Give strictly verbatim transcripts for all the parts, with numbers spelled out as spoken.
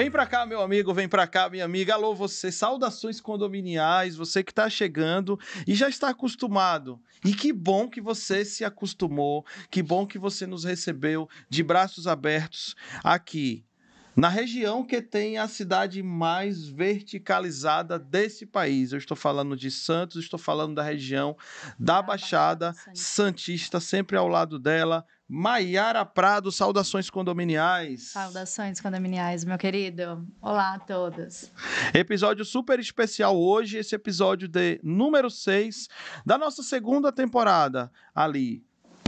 Vem pra cá, meu amigo, vem pra cá, minha amiga. Alô, você, saudações condominiais, você que tá chegando e já está acostumado. E que bom que você se acostumou, que bom que você nos recebeu de braços abertos aqui, na região que tem a cidade mais verticalizada desse país. Eu estou falando de Santos, estou falando da região da, da Baixada, Baixada Santista, sempre ao lado dela, Maiara Prado. Saudações condominiais. Saudações condominiais, meu querido. Olá a todos. Episódio super especial hoje, esse episódio de número seis da nossa segunda temporada, ali,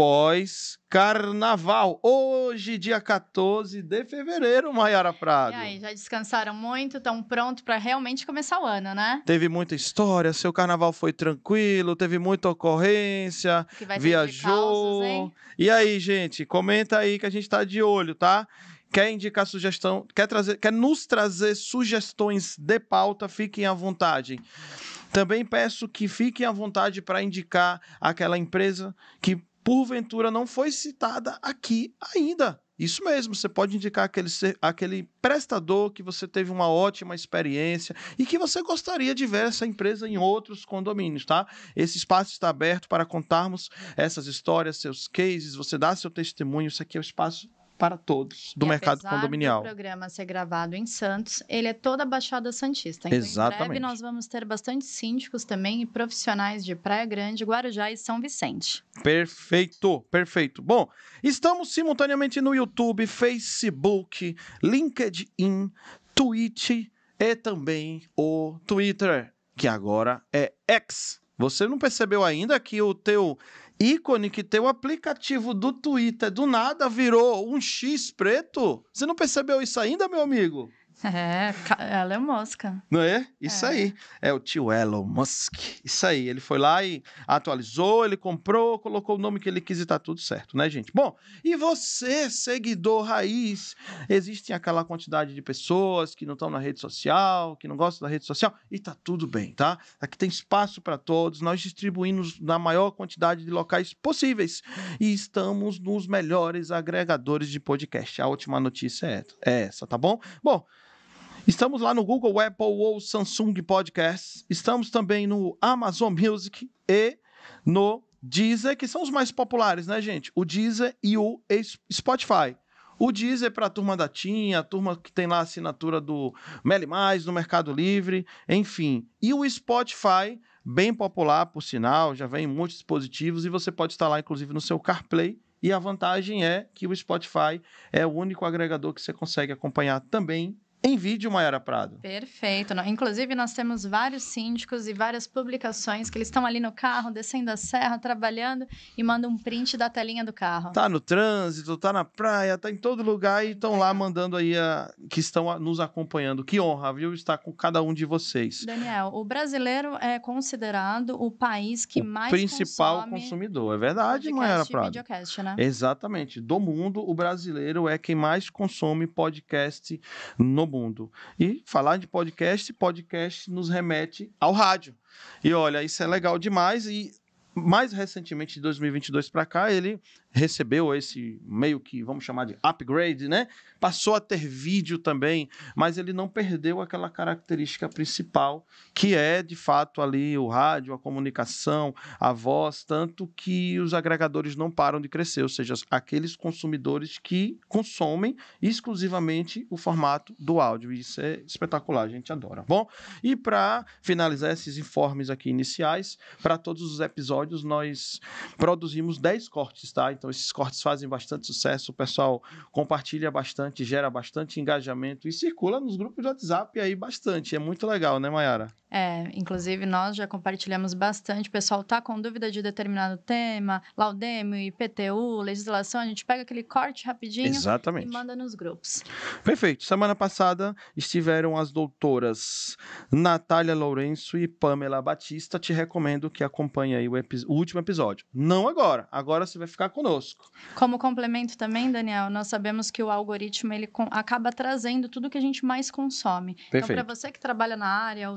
pós-carnaval. Hoje, dia quatorze de fevereiro, Maiara Prado. E aí, já descansaram muito? Estão prontos para realmente começar o ano, né? Teve muita história, seu carnaval foi tranquilo, teve muita ocorrência, que vai ter viajou. De causos, hein? E aí, gente, comenta aí que a gente tá de olho, tá? Quer indicar sugestão, quer, trazer, quer nos trazer sugestões de pauta, fiquem à vontade. Também peço que fiquem à vontade para indicar aquela empresa que porventura não foi citada aqui ainda. Isso mesmo, você pode indicar aquele, aquele prestador que você teve uma ótima experiência e que você gostaria de ver essa empresa em outros condomínios, tá? Esse espaço está aberto para contarmos essas histórias, seus cases, você dá seu testemunho, isso aqui é o espaço para todos do e mercado condominial. Apesar do programa ser gravado em Santos, ele é toda a Baixada Santista. Então, exatamente. Em breve nós vamos ter bastante síndicos também e profissionais de Praia Grande, Guarujá e São Vicente. Perfeito, perfeito. Bom, estamos simultaneamente no YouTube, Facebook, LinkedIn, Twitch e também o Twitter, que agora é X. Você não percebeu ainda que o teu ícone, que teu aplicativo do Twitter do nada virou um X preto? Você não percebeu isso ainda, meu amigo? É, Elon Musk. Não é? Isso é. aí. É o tio Elon Musk. Isso aí. Ele foi lá e atualizou, ele comprou, colocou o nome que ele quis e tá tudo certo, né, gente? Bom, e você, seguidor raiz? Existe aquela quantidade de pessoas que não estão na rede social, que não gostam da rede social, e tá tudo bem, tá? Aqui tem espaço para todos, nós distribuímos na maior quantidade de locais possíveis e estamos nos melhores agregadores de podcast. A última notícia é essa, tá bom? Bom, estamos lá no Google, Apple ou Samsung Podcasts. Estamos também no Amazon Music e no Deezer, que são os mais populares, né, gente? O Deezer e o Spotify. O Deezer para a turma da TIM, a turma que tem lá a assinatura do Meli Mais, do Mercado Livre, enfim. E o Spotify, bem popular, por sinal, já vem em muitos dispositivos e você pode estar lá, inclusive, no seu CarPlay. E a vantagem é que o Spotify é o único agregador que você consegue acompanhar também em vídeo, Maiara Prado. Perfeito. Inclusive, nós temos vários síndicos e várias publicações que eles estão ali no carro, descendo a serra, trabalhando e mandam um print da telinha do carro. Tá no trânsito, tá na praia, tá em todo lugar e estão lá mandando aí, a, que estão nos acompanhando. Que honra, viu, estar com cada um de vocês. Daniel, o brasileiro é considerado o país que o mais principal consome consumidor. É verdade, Maiara Prado? Videocast, né? Exatamente. Do mundo, o brasileiro é quem mais consome podcast no mundo. E falar de podcast, podcast nos remete ao rádio. E olha, isso é legal demais. E mais recentemente, de dois mil e vinte e dois para cá, ele recebeu esse meio que, vamos chamar de upgrade, né? Passou a ter vídeo também, mas ele não perdeu aquela característica principal, que é, de fato, ali o rádio, a comunicação, a voz, tanto que os agregadores não param de crescer, ou seja, aqueles consumidores que consomem exclusivamente o formato do áudio. Isso é espetacular, a gente adora. Bom, e para finalizar esses informes aqui iniciais, para todos os episódios, nós produzimos dez cortes, tá? Então, esses cortes fazem bastante sucesso, o pessoal compartilha bastante, gera bastante engajamento e circula nos grupos de WhatsApp aí bastante. É muito legal, né, Maiara? É, inclusive nós já compartilhamos bastante. O pessoal tá com dúvida de determinado tema, Laudemio, I P T U, legislação, a gente pega aquele corte rapidinho Exatamente. E manda nos grupos. Perfeito. Semana passada estiveram as doutoras Natália Lourenço e Pamela Batista. Te recomendo que acompanhe aí o, o último episódio. Não agora, agora você vai ficar conosco. Como complemento também, Daniel, nós sabemos que o algoritmo ele acaba trazendo tudo que a gente mais consome. Perfeito. Então, para você que trabalha na área ou tem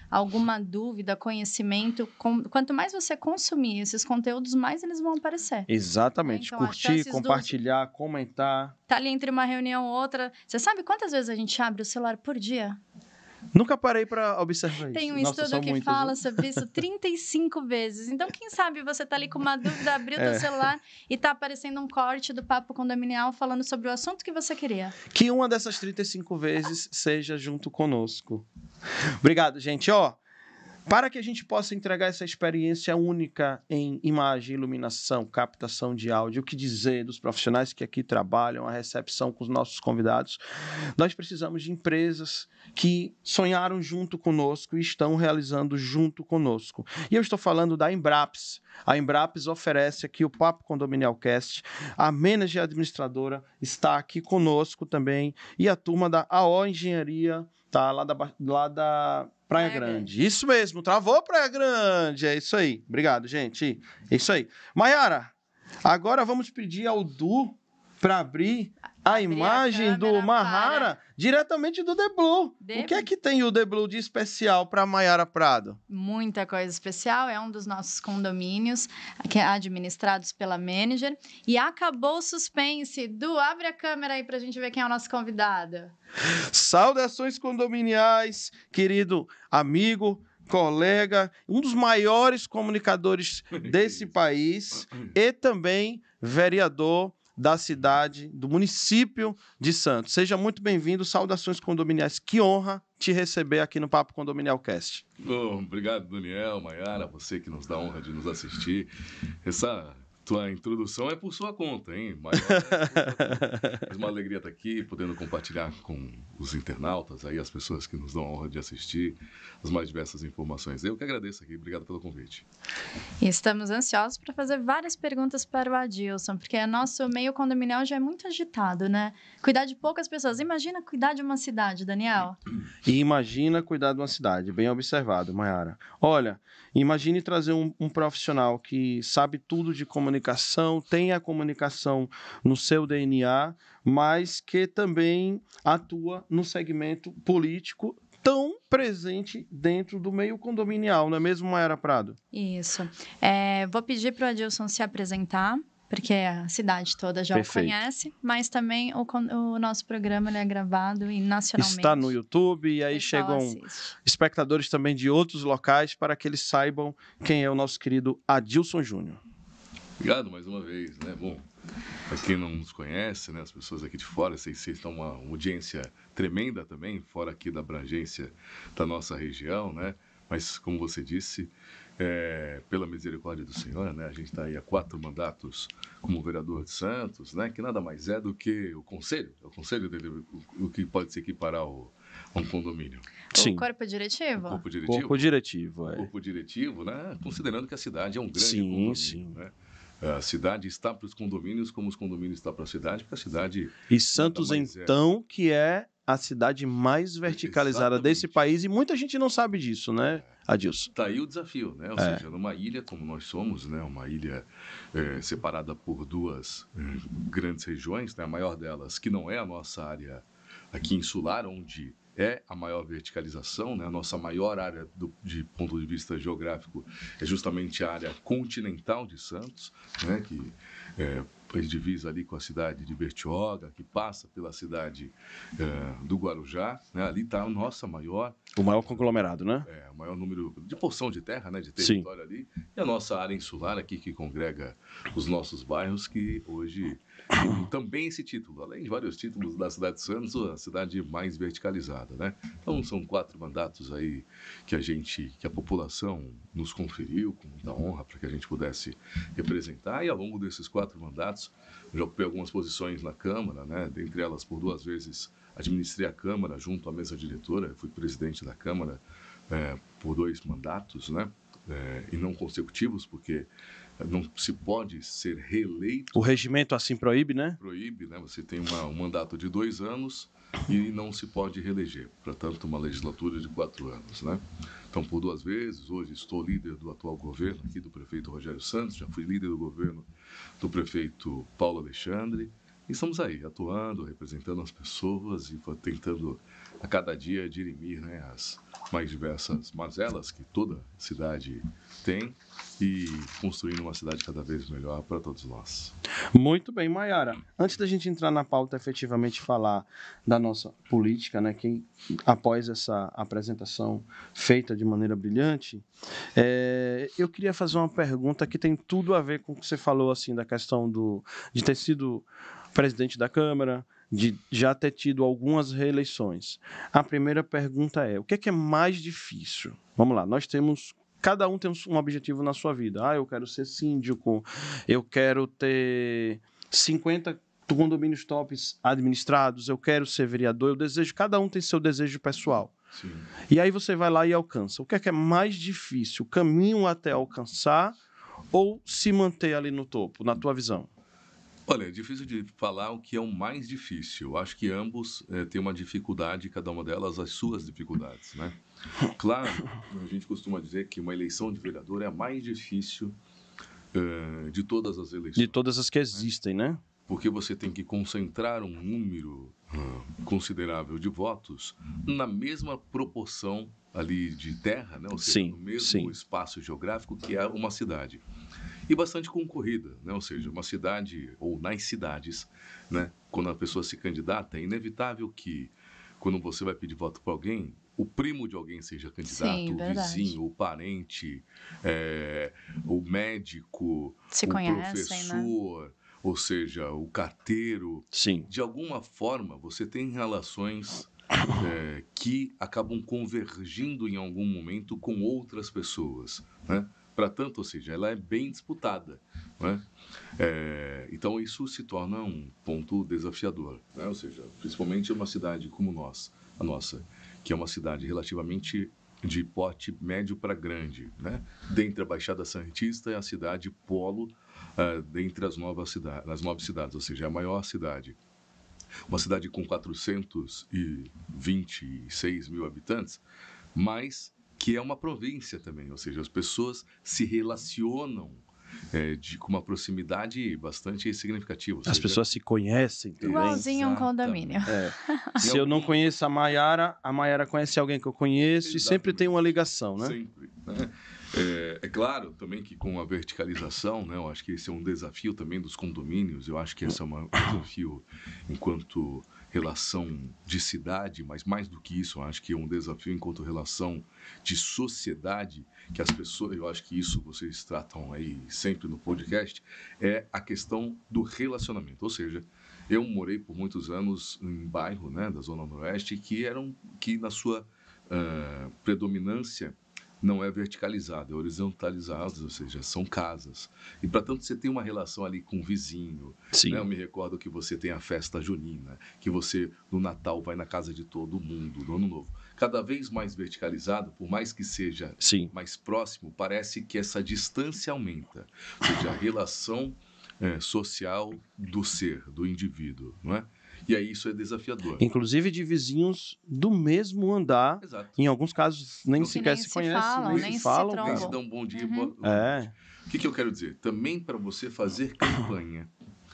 alguma dúvida, conhecimento, com, quanto mais você consumir esses conteúdos, mais eles vão aparecer. Exatamente. Então, Curtir, compartilhar, dos... comentar. Tá ali entre uma reunião ou outra. Você sabe quantas vezes a gente abre o celular por dia? Nunca parei para observar isso. Tem um Nossa, estudo que muitas, fala viu? sobre isso trinta e cinco vezes. Então, quem sabe você tá ali com uma dúvida, abriu o é. teu celular e tá aparecendo um corte do Papo Condominial falando sobre o assunto que você queria. Que uma dessas trinta e cinco vezes seja junto conosco. Obrigado, gente. Ó, para que a gente possa entregar essa experiência única em imagem, iluminação, captação de áudio, o que dizer dos profissionais que aqui trabalham, a recepção com os nossos convidados, nós precisamos de empresas que sonharam junto conosco e estão realizando junto conosco. E eu estou falando da Embraps. A Embraps oferece aqui o Papo Condominial Cast. A manager administradora está aqui conosco também e a turma da A O Engenharia, tá? Lá da... Lá da Praia Grande. Grande. Isso mesmo, travou Praia Grande. É isso aí. Obrigado, gente. É isso aí. Maiara, agora vamos pedir ao Du para abrir a abrir imagem a do Mahara para... diretamente do The Blue. The... O que é que tem o The Blue de especial para Maiara Prado? Muita coisa especial. É um dos nossos condomínios que é administrados pela manager. E acabou o suspense. Du, abre a câmera aí para a gente ver quem é o nosso convidado. Saudações condominiais, querido amigo, colega, um dos maiores comunicadores desse país e também vereador da cidade, do município de Santos. Seja muito bem-vindo, saudações condominiais. Que honra te receber aqui no Papo Condominial Cast. Bom, obrigado, Daniel, Maiara, você que nos dá a honra de nos assistir. Essa tua introdução é por sua conta, hein? Maior, é uma alegria estar aqui, podendo compartilhar com os internautas, aí, as pessoas que nos dão a honra de assistir, as mais diversas informações. Eu que agradeço aqui, obrigado pelo convite. E estamos ansiosos para fazer várias perguntas para o Adilson, porque o nosso meio condominial já é muito agitado, né? Cuidar de poucas pessoas. Imagina cuidar de uma cidade, Daniel. E imagina cuidar de uma cidade, bem observado, Maiara. Olha, imagine trazer um, um profissional que sabe tudo de comunicação, tem a comunicação no seu D N A, mas que também atua no segmento político tão presente dentro do meio condominial, não é mesmo, Maiara Prado? Isso. É, vou pedir para o Adilson se apresentar, porque a cidade toda já Perfeito. o conhece, mas também o, o nosso programa ele é gravado e nacionalmente. Está no YouTube e aí chegam assiste. espectadores também de outros locais para que eles saibam quem é o nosso querido Adilson Júnior. Obrigado mais uma vez, né? Bom, para quem não nos conhece, né, as pessoas aqui de fora, vocês estão uma, uma audiência tremenda também, fora aqui da abrangência da nossa região, né? Mas, como você disse, é, pela misericórdia do Senhor, né, a gente está aí há quatro mandatos como vereador de Santos, né, que nada mais é do que o conselho, o conselho dele, o, o que pode se equiparar ao, a um condomínio. Sim. O corpo diretivo? O corpo diretivo. Corpo diretivo, é. O corpo diretivo, né, considerando que a cidade é um grande sim, condomínio, sim. né? A cidade está para os condomínios como os condomínios estão para a cidade, porque a cidade... E Santos, então, é... que é a cidade mais verticalizada Exatamente. desse país, e muita gente não sabe disso, né, Adilson? Está aí o desafio, né? Ou é. seja, numa ilha como nós somos, né? Uma ilha é, separada por duas é, grandes regiões, né? A maior delas, que não é a nossa área aqui insular, onde é a maior verticalização, né? A nossa maior área do, de ponto de vista geográfico é justamente a área continental de Santos, né? Que é, divisa ali com a cidade de Bertioga, que passa pela cidade é, do Guarujá, né? Ali está a nossa maior... O maior conglomerado, né? É, o maior número de porção de terra, né? De território Sim. ali. E a nossa área insular aqui, que congrega os nossos bairros, que hoje tem também esse título, além de vários títulos da cidade de Santos, a cidade mais verticalizada, né? Então, são quatro mandatos aí que a gente, que a população nos conferiu com muita honra para que a gente pudesse representar, e ao longo desses quatro mandatos, eu já ocupei algumas posições na Câmara, né? Dentre elas, por duas vezes, administrei a Câmara junto à mesa diretora, fui presidente da Câmara é, por dois mandatos, né? É, e não consecutivos, porque não se pode ser reeleito. O regimento assim proíbe, né? Proíbe, né? Você tem uma, um mandato de dois anos e não se pode reeleger, portanto, uma legislatura de quatro anos, né? Então, por duas vezes, hoje estou líder do atual governo, aqui do prefeito Rogério Santos, já fui líder do governo do prefeito Paulo Alexandre, e estamos aí, atuando, representando as pessoas e tentando, a cada dia, dirimir, né, as, mais diversas mazelas que toda cidade tem e construindo uma cidade cada vez melhor para todos nós. Muito bem, Maiara. Antes da gente entrar na pauta, efetivamente falar da nossa política, né, que após essa apresentação feita de maneira brilhante, é, eu queria fazer uma pergunta que tem tudo a ver com o que você falou, assim, da questão do, de ter sido presidente da Câmara, de já ter tido algumas reeleições. A primeira pergunta é, o que é, que é mais difícil? Vamos lá, nós temos... Cada um tem um objetivo na sua vida. Ah, eu quero ser síndico, eu quero ter cinquenta condomínios tops administrados, eu quero ser vereador, eu desejo, cada um tem seu desejo pessoal. Sim. E aí você vai lá e alcança. O que é que é mais difícil? O caminho até alcançar ou se manter ali no topo, na tua visão? Olha, é difícil de falar o que é o mais difícil. Eu acho que ambos é, têm uma dificuldade, cada uma delas as suas dificuldades, né? Claro, a gente costuma dizer que uma eleição de vereador é a mais difícil uh, de todas as eleições. De todas as que existem, né? Porque você tem que concentrar um número uh, considerável de votos na mesma proporção ali de terra, né? Ou seja, sim, no mesmo sim. espaço geográfico que é uma cidade. E bastante concorrida, né? Ou seja, uma cidade, ou nas cidades, né? Quando a pessoa se candidata, é inevitável que, quando você vai pedir voto para alguém, o primo de alguém seja candidato, Sim, o verdade. vizinho, o parente, é, o médico, Se o conhecem, professor, né? ou seja, o carteiro. Sim. De alguma forma, você tem relações é, que acabam convergindo em algum momento com outras pessoas, né? Para tanto, ou seja, ela é bem disputada, né? É, então, isso se torna um ponto desafiador, né? Ou seja, principalmente uma cidade como nós, a nossa, que é uma cidade relativamente de porte médio para grande, né? Dentre a Baixada Santista é a cidade polo uh, dentre as novas cidades, as nove cidades, ou seja, é a maior cidade. Uma cidade com quatrocentos e vinte e seis mil habitantes, mas que é uma província também, ou seja, as pessoas se relacionam é, de, com uma proximidade bastante significativa. As seja, pessoas se conhecem também. Igualzinho um condomínio. É. Se eu não conheço a Maiara, a Maiara conhece alguém que eu conheço. Exatamente. E sempre tem uma ligação, né? Sempre, né? É, é claro também que com a verticalização, né, eu acho que esse é um desafio também dos condomínios, eu acho que esse é um desafio enquanto relação de cidade, mas mais do que isso, eu acho que é um desafio enquanto relação de sociedade, que as pessoas, eu acho que isso vocês tratam aí sempre no podcast, é a questão do relacionamento, ou seja, eu morei por muitos anos em bairro, né, da Zona Noroeste, que, eram, que na sua uh, predominância não é verticalizado, é horizontalizado, ou seja, são casas. E, portanto, você tem uma relação ali com o vizinho. Né? Eu me recordo que você tem a festa junina, que você, no Natal, vai na casa de todo mundo, no Ano Novo. Cada vez mais verticalizado, por mais que seja Sim. mais próximo, parece que essa distância aumenta. Ou seja, a relação é, social do ser, do indivíduo, não é? E aí isso é desafiador. Inclusive de vizinhos do mesmo andar. Exato. Em alguns casos nem não, sequer nem se, se conhecem, falam, nem, nem se falam. Se nem se dão um bom dia. Uhum. Boa... É. O que, que eu quero dizer? Também para você fazer campanha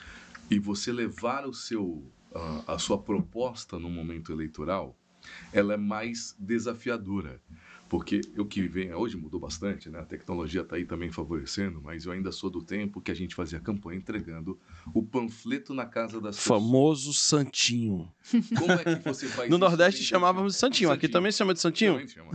e você levar o seu, a, a sua proposta no momento eleitoral, ela é mais desafiadora. Porque o que vem hoje mudou bastante, né? A tecnologia está aí também favorecendo, mas eu ainda sou do tempo que a gente fazia campanha entregando o panfleto na casa das pessoas. Famoso Santinho. Como é que você faz no isso? No Nordeste chamávamos de Santinho. Santinho, aqui também chama de Santinho? Também chama.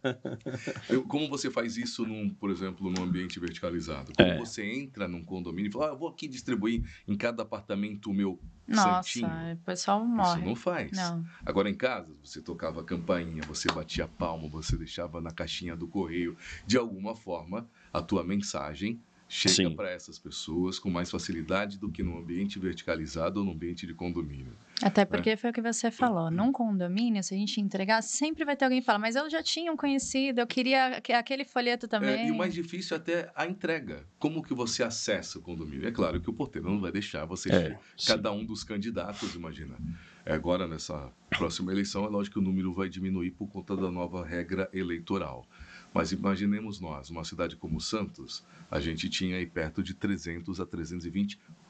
eu, como você faz isso, num, por exemplo, num ambiente verticalizado? Como é. você entra num condomínio e fala, ah, eu vou aqui distribuir em cada apartamento o meu Nossa, Santinho. o pessoal morre. Isso não faz. Não. Agora, em casa, você tocava a campainha, você batia a palma, você deixava na caixinha do correio. De alguma forma, a tua mensagem chega para essas pessoas com mais facilidade do que num ambiente verticalizado ou num ambiente de condomínio. Até porque é. foi o que você falou. Num condomínio, se a gente entregar, sempre vai ter alguém que fala, mas eu já tinha um conhecido, eu queria aquele folheto também. É, e o mais difícil é até a entrega. Como que você acessa o condomínio? É claro que o porteiro não vai deixar você é, ver cada um dos candidatos, imagina. Agora, nessa próxima eleição, é lógico que o número vai diminuir por conta da nova regra eleitoral. Mas imaginemos nós, uma cidade como Santos, a gente tinha aí perto de trezentos a trezentos e vinte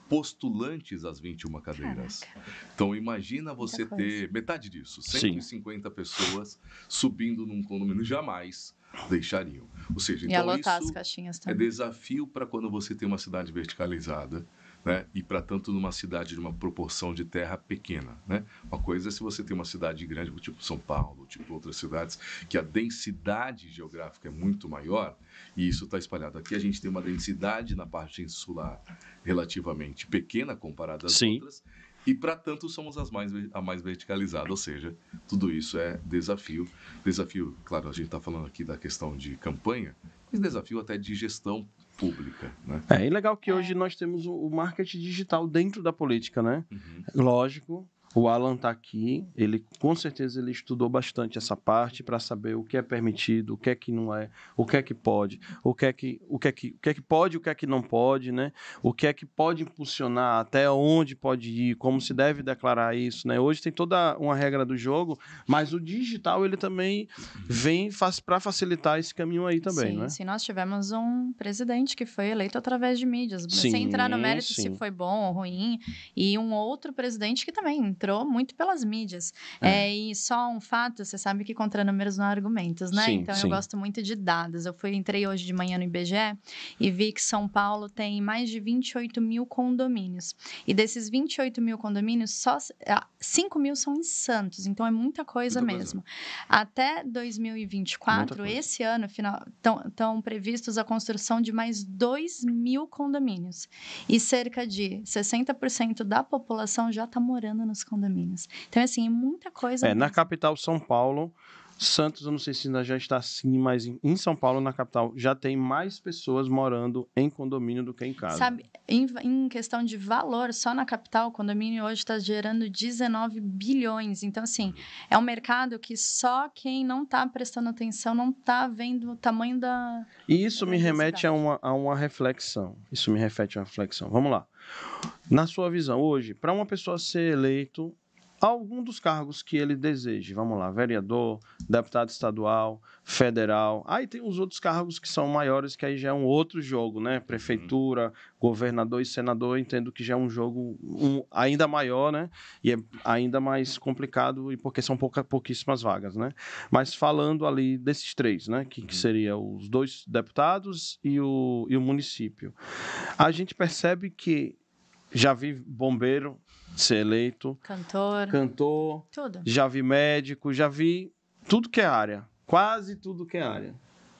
postulantes às vinte e uma cadeiras. Caraca. Então, imagina você ter metade disso, cento e cinquenta Sim. pessoas subindo num condomínio, jamais deixariam. Ou seja, e então alotar isso as caixinhas também. É desafio para quando você tem uma cidade verticalizada, né? E, para tanto, numa cidade de uma proporção de terra pequena, né? Uma coisa é se você tem uma cidade grande, tipo São Paulo, tipo outras cidades, que a densidade geográfica é muito maior, e isso está espalhado. Aqui a gente tem uma densidade na parte insular relativamente pequena comparada às Sim. outras, e, para tanto, somos as mais, a mais verticalizada, ou seja, tudo isso é desafio. Desafio, claro, a gente está falando aqui da questão de campanha, mas desafio até de gestão pública, né? É, e legal que é. hoje nós temos o marketing digital dentro da política, né? Uhum. Lógico, o Alan está aqui, ele com certeza ele estudou bastante essa parte para saber o que é permitido, o que é que não é, o que é que pode, o que é que, o que é que, o que é que pode, o que é que não pode, né? O que é que pode impulsionar, até onde pode ir, como se deve declarar isso, né? Hoje tem toda uma regra do jogo, mas o digital ele também vem para facilitar esse caminho aí também, sim, né? Sim, nós tivemos um presidente que foi eleito através de mídias, sim, sem entrar no mérito sim. se foi bom ou ruim, e um outro presidente que também entrou muito pelas mídias. É. É, e só um fato, você sabe que contra números não há argumentos, né? Sim, então, sim. eu gosto muito de dados. Eu fui, entrei hoje de manhã no I B G E e vi que São Paulo tem mais de vinte e oito mil condomínios. E desses vinte e oito mil condomínios, só cinco mil são em Santos. Então, é muita coisa muita mesmo. Coisa. Até dois mil e vinte e quatro, esse ano, estão previstos a construção de mais dois mil condomínios. E cerca de sessenta por cento da população já está morando nos condomínios. Então, assim, é muita coisa. É, mesmo. Na capital São Paulo, Santos, eu não sei se ainda já está assim, mas em São Paulo, na capital, já tem mais pessoas morando em condomínio do que em casa. Sabe, em, em questão de valor, só na capital, o condomínio hoje está gerando dezenove bilhões. Então, assim, é um mercado que só quem não está prestando atenção não está vendo o tamanho da... E isso me remete a uma, a uma reflexão. Isso me reflete a uma reflexão. Vamos lá. Na sua visão, hoje, para uma pessoa ser eleito, algum dos cargos que ele deseje, vamos lá, vereador, deputado estadual, federal, aí tem os outros cargos que são maiores, que aí já é um outro jogo, né? Prefeitura, governador e senador, entendo que já é um jogo um, ainda maior, né? E é ainda mais complicado, e porque são pouca, pouquíssimas vagas, né? Mas falando ali desses três, né? Que, que seria os dois deputados e o, e o município. A gente percebe que já vi bombeiro ser eleito. Cantor. Cantor. Tudo. Já vi médico, já vi tudo que é área. Quase tudo que é área.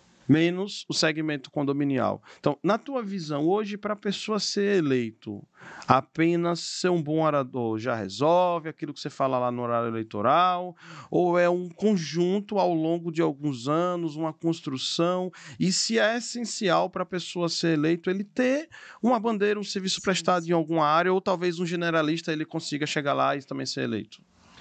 Menos o segmento condominial. Então, na tua visão, hoje, para a pessoa ser eleito, apenas ser um bom orador já resolve aquilo que você fala lá no horário eleitoral? Ou é um conjunto ao longo de alguns anos, uma construção? E se é essencial para a pessoa ser eleito, ele ter uma bandeira, um serviço sim, prestado sim. em alguma área, ou talvez um generalista ele consiga chegar lá e também ser eleito?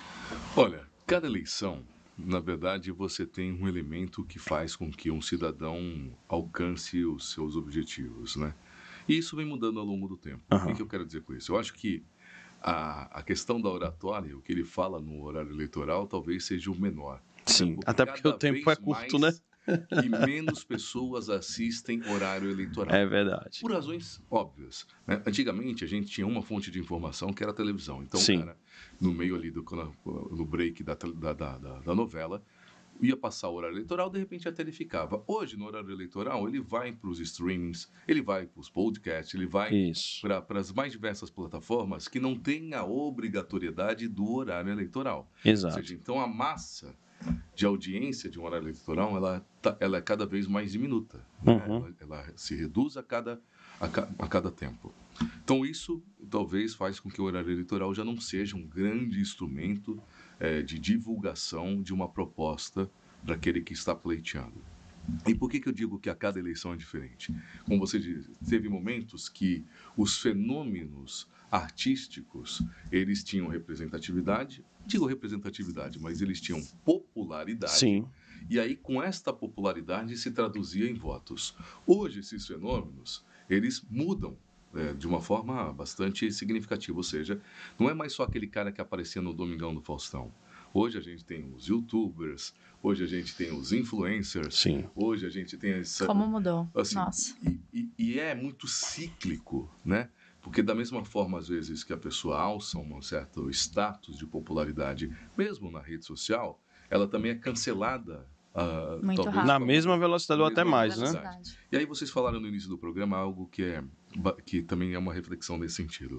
Olha, cada eleição, na verdade, você tem um elemento que faz com que um cidadão alcance os seus objetivos, né? E isso vem mudando ao longo do tempo. Uhum. O que eu quero dizer com isso? Eu acho que a, a questão da oratória, o que ele fala no horário eleitoral, talvez seja o menor. Sim, porque até porque o tempo é curto, né? E menos pessoas assistem horário eleitoral. É verdade. Por razões óbvias, né? Antigamente, a gente tinha uma fonte de informação que era a televisão. Então, Sim. cara, no meio ali, do, no break da, da, da, da novela, ia passar o horário eleitoral, de repente até ele ficava. Hoje, no horário eleitoral, ele vai para os streamings, ele vai para os podcasts, ele vai para as mais diversas plataformas que não têm a obrigatoriedade do horário eleitoral. Exato. Ou seja, então a massa de audiência de um horário eleitoral, ela, tá, ela é cada vez mais diminuta. Né? Uhum. Ela, ela se reduz a cada, a, a cada tempo. Então, isso talvez faz com que o horário eleitoral já não seja um grande instrumento é, de divulgação de uma proposta para aquele que está pleiteando. E por que, que eu digo que a cada eleição é diferente? Como você disse, teve momentos que os fenômenos artísticos, eles tinham representatividade, digo representatividade, mas eles tinham popularidade. Sim. E aí, com esta popularidade, se traduzia em votos. Hoje, esses fenômenos, eles mudam é, de uma forma bastante significativa. Ou seja, não é mais só aquele cara que aparecia no Domingão do Faustão. Hoje a gente tem os youtubers, hoje a gente tem os influencers, Sim. hoje a gente tem essa... Como mudou, assim, nossa. E, e, e é muito cíclico, né? Porque da mesma forma, às vezes, que a pessoa alça um certo status de popularidade, mesmo na rede social, ela também é cancelada. Uh, Muito talvez, rápido. Na mesma velocidade ou até mais, né? E aí vocês falaram no início do programa algo que, é, que também é uma reflexão nesse sentido.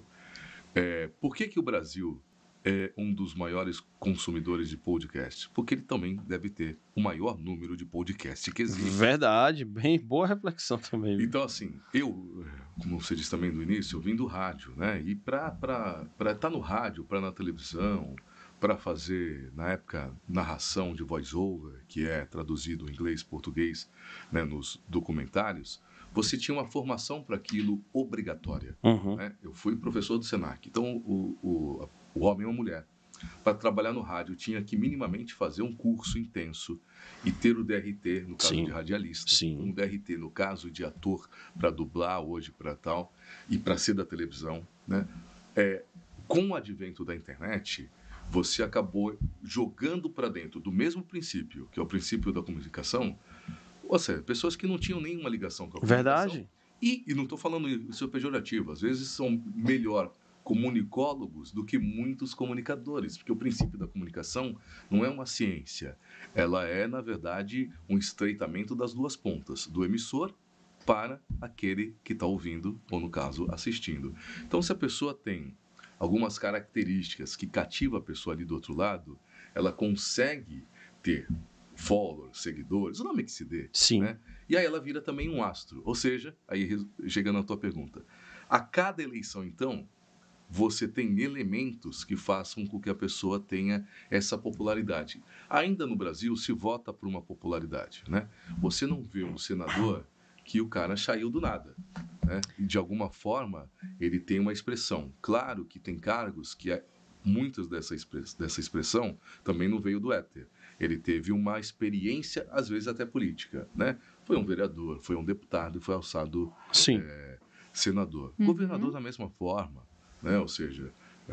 É, por que que o Brasil é um dos maiores consumidores de podcast? Porque ele também deve ter o maior número de podcasts que existe. Verdade, bem boa reflexão também. Então, assim, eu, como você disse também no início, eu vim do rádio, né? E para estar no rádio, para na televisão, para fazer, na época, narração de voice-over, que é traduzido em inglês, português, né, nos documentários, você tinha uma formação para aquilo obrigatória. Uhum. Né? Eu fui professor do Senac, então o, o, o homem ou a mulher, para trabalhar no rádio, tinha que minimamente fazer um curso intenso e ter o D R T, no caso Sim. de radialista, Sim. um D R T, no caso de ator, para dublar hoje, para tal, e para ser da televisão. Né? É, com o advento da internet, você acabou jogando para dentro do mesmo princípio, que é o princípio da comunicação, ou seja, pessoas que não tinham nenhuma ligação com a comunicação. Verdade. E, e não estou falando isso pejorativo, às vezes são melhor comunicólogos do que muitos comunicadores, porque o princípio da comunicação não é uma ciência, ela é, na verdade, um estreitamento das duas pontas, do emissor para aquele que está ouvindo, ou no caso, assistindo. Então, se a pessoa tem algumas características que cativam a pessoa ali do outro lado, ela consegue ter followers, seguidores, o nome que se dê. Sim. Né? E aí ela vira também um astro. Ou seja, aí chegando à tua pergunta, a cada eleição, então, você tem elementos que façam com que a pessoa tenha essa popularidade. Ainda no Brasil, se vota por uma popularidade. Né? Você não vê um senador que o cara saiu do nada. Né? E, de alguma forma, ele tem uma expressão. Claro que tem cargos que, é, muitas dessa, express, dessa expressão também não veio do éter. Ele teve uma experiência, às vezes até política. Né? Foi um vereador, foi um deputado e foi alçado é, senador. Uhum. Governador da mesma forma. Né? Ou seja,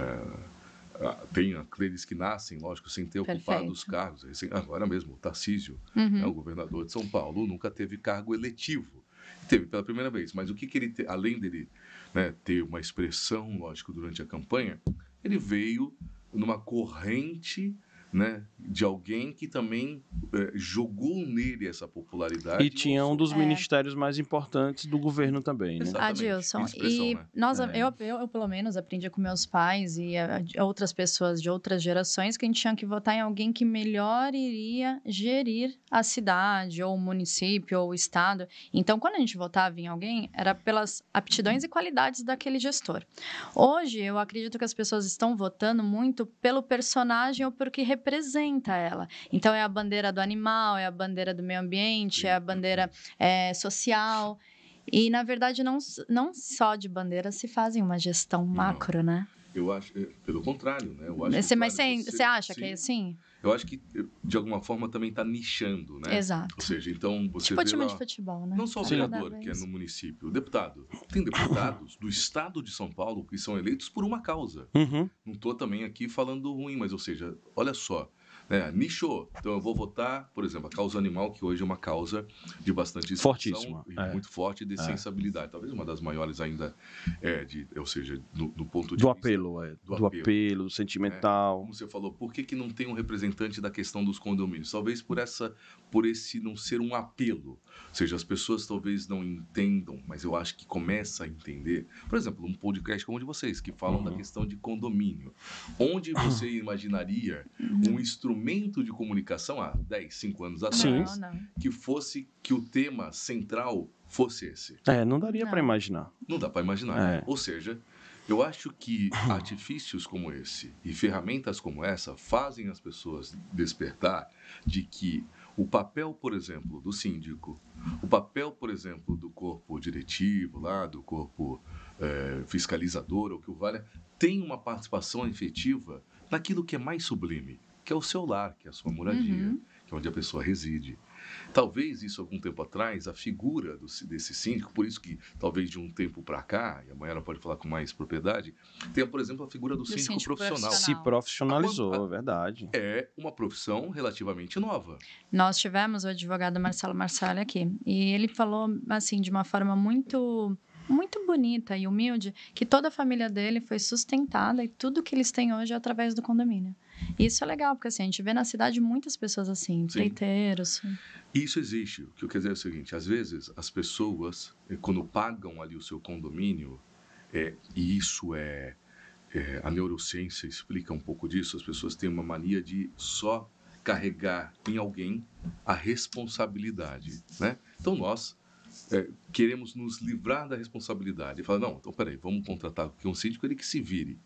é, tem aqueles que nascem, lógico, sem ter Perfeito. ocupado os cargos. Agora mesmo, o Tarcísio, uhum. né, o governador de São Paulo, nunca teve cargo eletivo. Teve pela primeira vez, mas o que, que ele, te, além dele né, ter uma expressão, lógico, durante a campanha, ele veio numa corrente né, de alguém que também é, jogou nele essa popularidade. E tinha um dos é. ministérios mais importantes do governo também, né? Adilson, e né? nós, é. eu, eu, eu, pelo menos, aprendi com meus pais e a, a outras pessoas de outras gerações que a gente tinha que votar em alguém que melhor iria gerir a cidade, ou o município, ou o estado. Então, quando a gente votava em alguém, era pelas aptidões e qualidades daquele gestor. Hoje, eu acredito que as pessoas estão votando muito pelo personagem ou por que representa ela. Então, é a bandeira do animal, é a bandeira do meio ambiente, é a bandeira é, social. E, na verdade, não, não só de bandeira se fazem uma gestão macro, não. né? Eu acho, pelo contrário, né? Eu acho você, que, mas claro, você, você, você acha sim, que é assim? Eu acho que, de alguma forma, também está nichando, né? Exato. Ou seja, então você tipo vê time lá, de futebol, né? Não só o Sim. vereador, que é no município, o deputado. Tem deputados do estado de São Paulo que são eleitos por uma causa. Uhum. Não estou também aqui falando ruim, mas, ou seja, olha só, né? Nichou. Então, eu vou votar, por exemplo, a causa animal, que hoje é uma causa de bastante fortíssima, e é. muito forte de é. sensibilidade. Talvez uma das maiores ainda, é, de, ou seja, no, no ponto de do vista... Apelo, é. Do, do apelo, apelo, do sentimental. É. Como você falou, por que, que não tem um representante da questão dos condomínios? Talvez por, essa, por esse não ser um apelo. Ou seja, as pessoas talvez não entendam, mas eu acho que começa a entender. Por exemplo, um podcast como o de vocês, que falam uhum. da questão de condomínio. Onde você imaginaria um instrumento de comunicação há dez, cinco anos atrás, não, não. que fosse, que o tema central fosse esse? É, não daria para imaginar. Não dá para imaginar. É. Ou seja, eu acho que artifícios como esse e ferramentas como essa fazem as pessoas despertar de que o papel, por exemplo, do síndico, o papel, por exemplo, do corpo diretivo, lá, do corpo é, fiscalizador, ou que o valha, tem uma participação efetiva naquilo que é mais sublime, que é o seu lar, que é a sua moradia, uhum. que é onde a pessoa reside. Talvez isso, algum tempo atrás, a figura do, desse síndico, por isso que talvez de um tempo para cá, e amanhã ela pode falar com mais propriedade, tenha, por exemplo, a figura do, do síndico, síndico profissional. Se profissionalizou, é verdade. É uma profissão relativamente nova. Nós tivemos o advogado Marcelo Marçal aqui, e ele falou, assim, de uma forma muito muito bonita e humilde, que toda a família dele foi sustentada e tudo que eles têm hoje é através do condomínio. E isso é legal, porque assim, a gente vê na cidade muitas pessoas assim, pleiteiros. Isso existe. O que eu quero dizer é o seguinte, às vezes as pessoas, quando pagam ali o seu condomínio, é, e isso é, é, a neurociência explica um pouco disso, as pessoas têm uma mania de só carregar em alguém a responsabilidade, né? Então nós é, queremos nos livrar da responsabilidade e falar, não, então peraí, vamos contratar aqui um síndico, ele que se vire.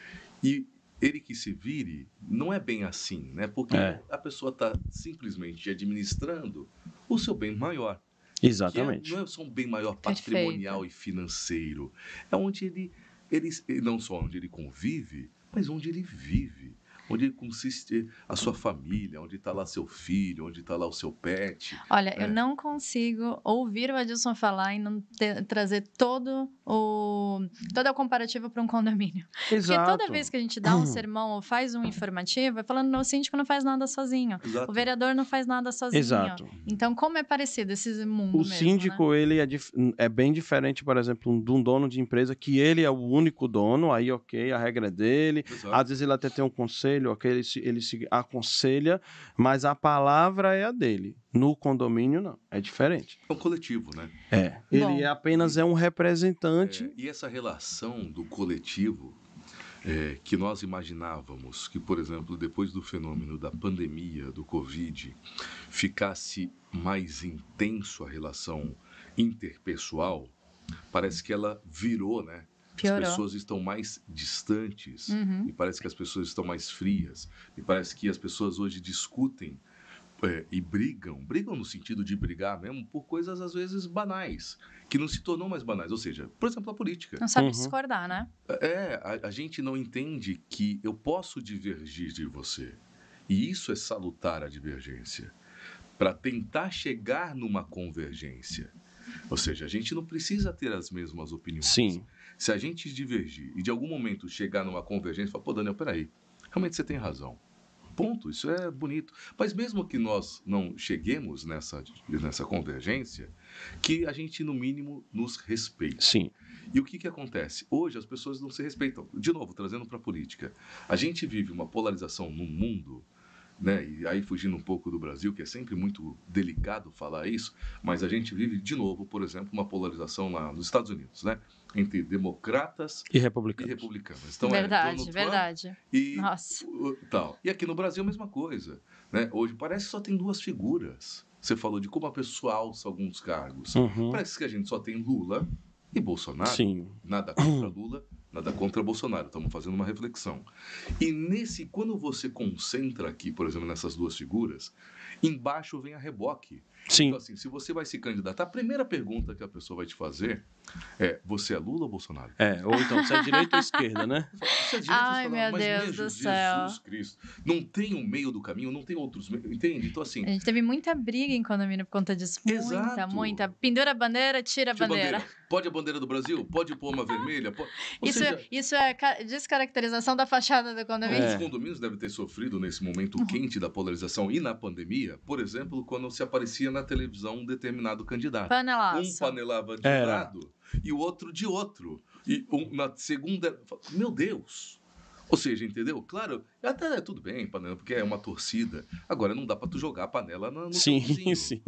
E ele que se vire não é bem assim, né? Porque é. a pessoa está simplesmente administrando o seu bem maior. Exatamente. É, não é só um bem maior patrimonial Perfeito. E financeiro. É onde ele, ele, não só onde ele convive, mas onde ele vive. Onde consiste a sua família, onde está lá seu filho, onde está lá o seu pet. Olha, é. eu não consigo ouvir o Adilson falar e não ter, trazer todo o, todo o comparativo para um condomínio. Exato. Porque toda vez que a gente dá um sermão ou faz um informativo, é falando, não, o síndico não faz nada sozinho. Exato. O vereador não faz nada sozinho. Exato. Então, como é parecido esse mundo O mesmo, síndico, né? ele é, dif- é bem diferente, por exemplo, de um dono de empresa, que ele é o único dono, aí ok, a regra é dele. Exato. Às vezes ele até tem um conselho, ok, ele se, ele se aconselha, mas a palavra é a dele. No condomínio, não. É diferente. É um coletivo, né? É. Ele Bom, é apenas é um representante. É, e essa relação do coletivo, é, que nós imaginávamos que, por exemplo, depois do fenômeno da pandemia, do Covid, ficasse mais intenso a relação interpessoal, parece que ela virou, né? Piorou. As pessoas estão mais distantes, uhum. e parece que as pessoas estão mais frias, e parece que as pessoas hoje discutem é, e brigam, brigam no sentido de brigar mesmo por coisas às vezes banais, que não se tornou mais banais, ou seja, por exemplo, a política. Não sabe uhum. discordar, né? É, a, a gente não entende que eu posso divergir de você, e isso é salutar a divergência, para tentar chegar numa convergência. Ou seja, a gente não precisa ter as mesmas opiniões. Sim. Se a gente divergir e de algum momento chegar numa convergência, fala, pô, Daniel, peraí, realmente você tem razão. Ponto, isso é bonito. Mas mesmo que nós não cheguemos nessa, nessa convergência, que a gente, no mínimo, nos respeite. Sim. E o que, que acontece? Hoje as pessoas não se respeitam. De novo, trazendo para a política. A gente vive uma polarização no mundo, né? E aí fugindo um pouco do Brasil, que é sempre muito delicado falar isso, mas a gente vive, de novo, por exemplo, uma polarização lá nos Estados Unidos, né? Entre democratas e republicanos. E, republicanos. Então, verdade, é verdade. E, Nossa. Tal. E aqui no Brasil a mesma coisa, né? Hoje parece que só tem duas figuras. Você falou de como a pessoa alça alguns cargos. Uhum. Parece que a gente só tem Lula e Bolsonaro. Sim. Nada contra Lula, nada contra Bolsonaro. Estamos fazendo uma reflexão. E nesse, quando você concentra aqui, por exemplo, nessas duas figuras, embaixo vem a reboque. Sim. Então, assim, se você vai se candidatar, a primeira pergunta que a pessoa vai te fazer é, você é Lula ou Bolsonaro? É, ou então, você é direita ou esquerda, né? Você é direita, Ai, você fala, meu mas Deus mesmo, do Jesus céu. Cristo. Não tem um meio do caminho, não tem outros meios, entende? Então, assim... A gente teve muita briga em condomínio por conta disso. Muita, Exato. muita. Pendura a bandeira, tira a Tira bandeira. bandeira. Pode a bandeira do Brasil? Pode pôr uma vermelha? Pode... Isso, seja, isso é ca- descaracterização da fachada do condomínio. Os condomínios devem ter sofrido nesse momento uhum. quente da polarização e na pandemia, por exemplo, quando se aparecia na televisão um determinado candidato. Panelaço. Um panelava de um lado e o outro de outro. E um, na segunda... Meu Deus! Ou seja, entendeu? Claro, até é tudo bem, panela, porque é uma torcida. Agora, não dá pra tu jogar a panela no, no sim, vizinho. Sim,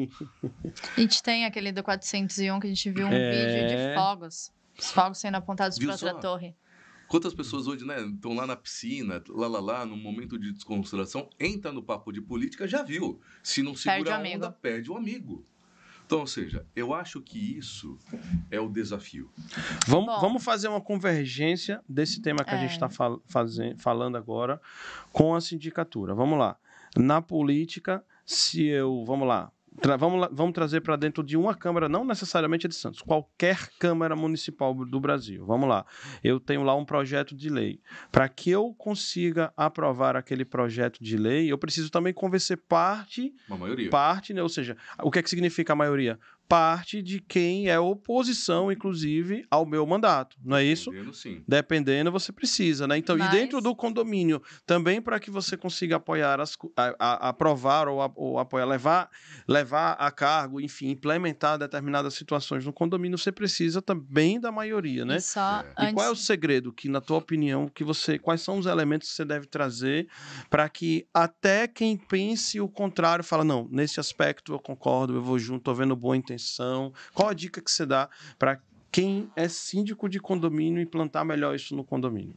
A gente tem aquele do quatrocentos e um que a gente viu um é... vídeo de fogos. Os fogos sendo apontados para outra torre. Quantas pessoas hoje, né, estão lá na piscina, lá, lá, lá, num momento de desconsideração, entra no papo de política, já viu. Se não segura a onda, perde o amigo. Então, ou seja, eu acho que isso é o desafio. Vamos, vamos fazer uma convergência desse tema que é. a gente está fal- falando agora com a sindicatura. Vamos lá. Na política, se eu... Vamos lá. Tra- vamos, lá, vamos trazer para dentro de uma Câmara, não necessariamente a de Santos, qualquer Câmara Municipal do Brasil. Vamos lá. Eu tenho lá um projeto de lei. Para que eu consiga aprovar aquele projeto de lei, eu preciso também convencer parte... Uma maioria. Parte, né? Ou seja, o que é que significa a maioria? parte de quem é oposição, inclusive, ao meu mandato, não é isso? Dependendo, sim. Dependendo, você precisa, né? Então, Mas... e dentro do condomínio, também para que você consiga apoiar, as, a, a, aprovar ou, a, ou apoiar, levar, levar a cargo, enfim, implementar determinadas situações no condomínio, você precisa também da maioria, né? E, só é. antes... e qual é o segredo que, na tua opinião, que você, quais são os elementos que você deve trazer para que até quem pense o contrário fala, não, nesse aspecto eu concordo, eu vou junto, tô vendo boa intenção. Qual a dica que você dá para quem é síndico de condomínio implantar melhor isso no condomínio?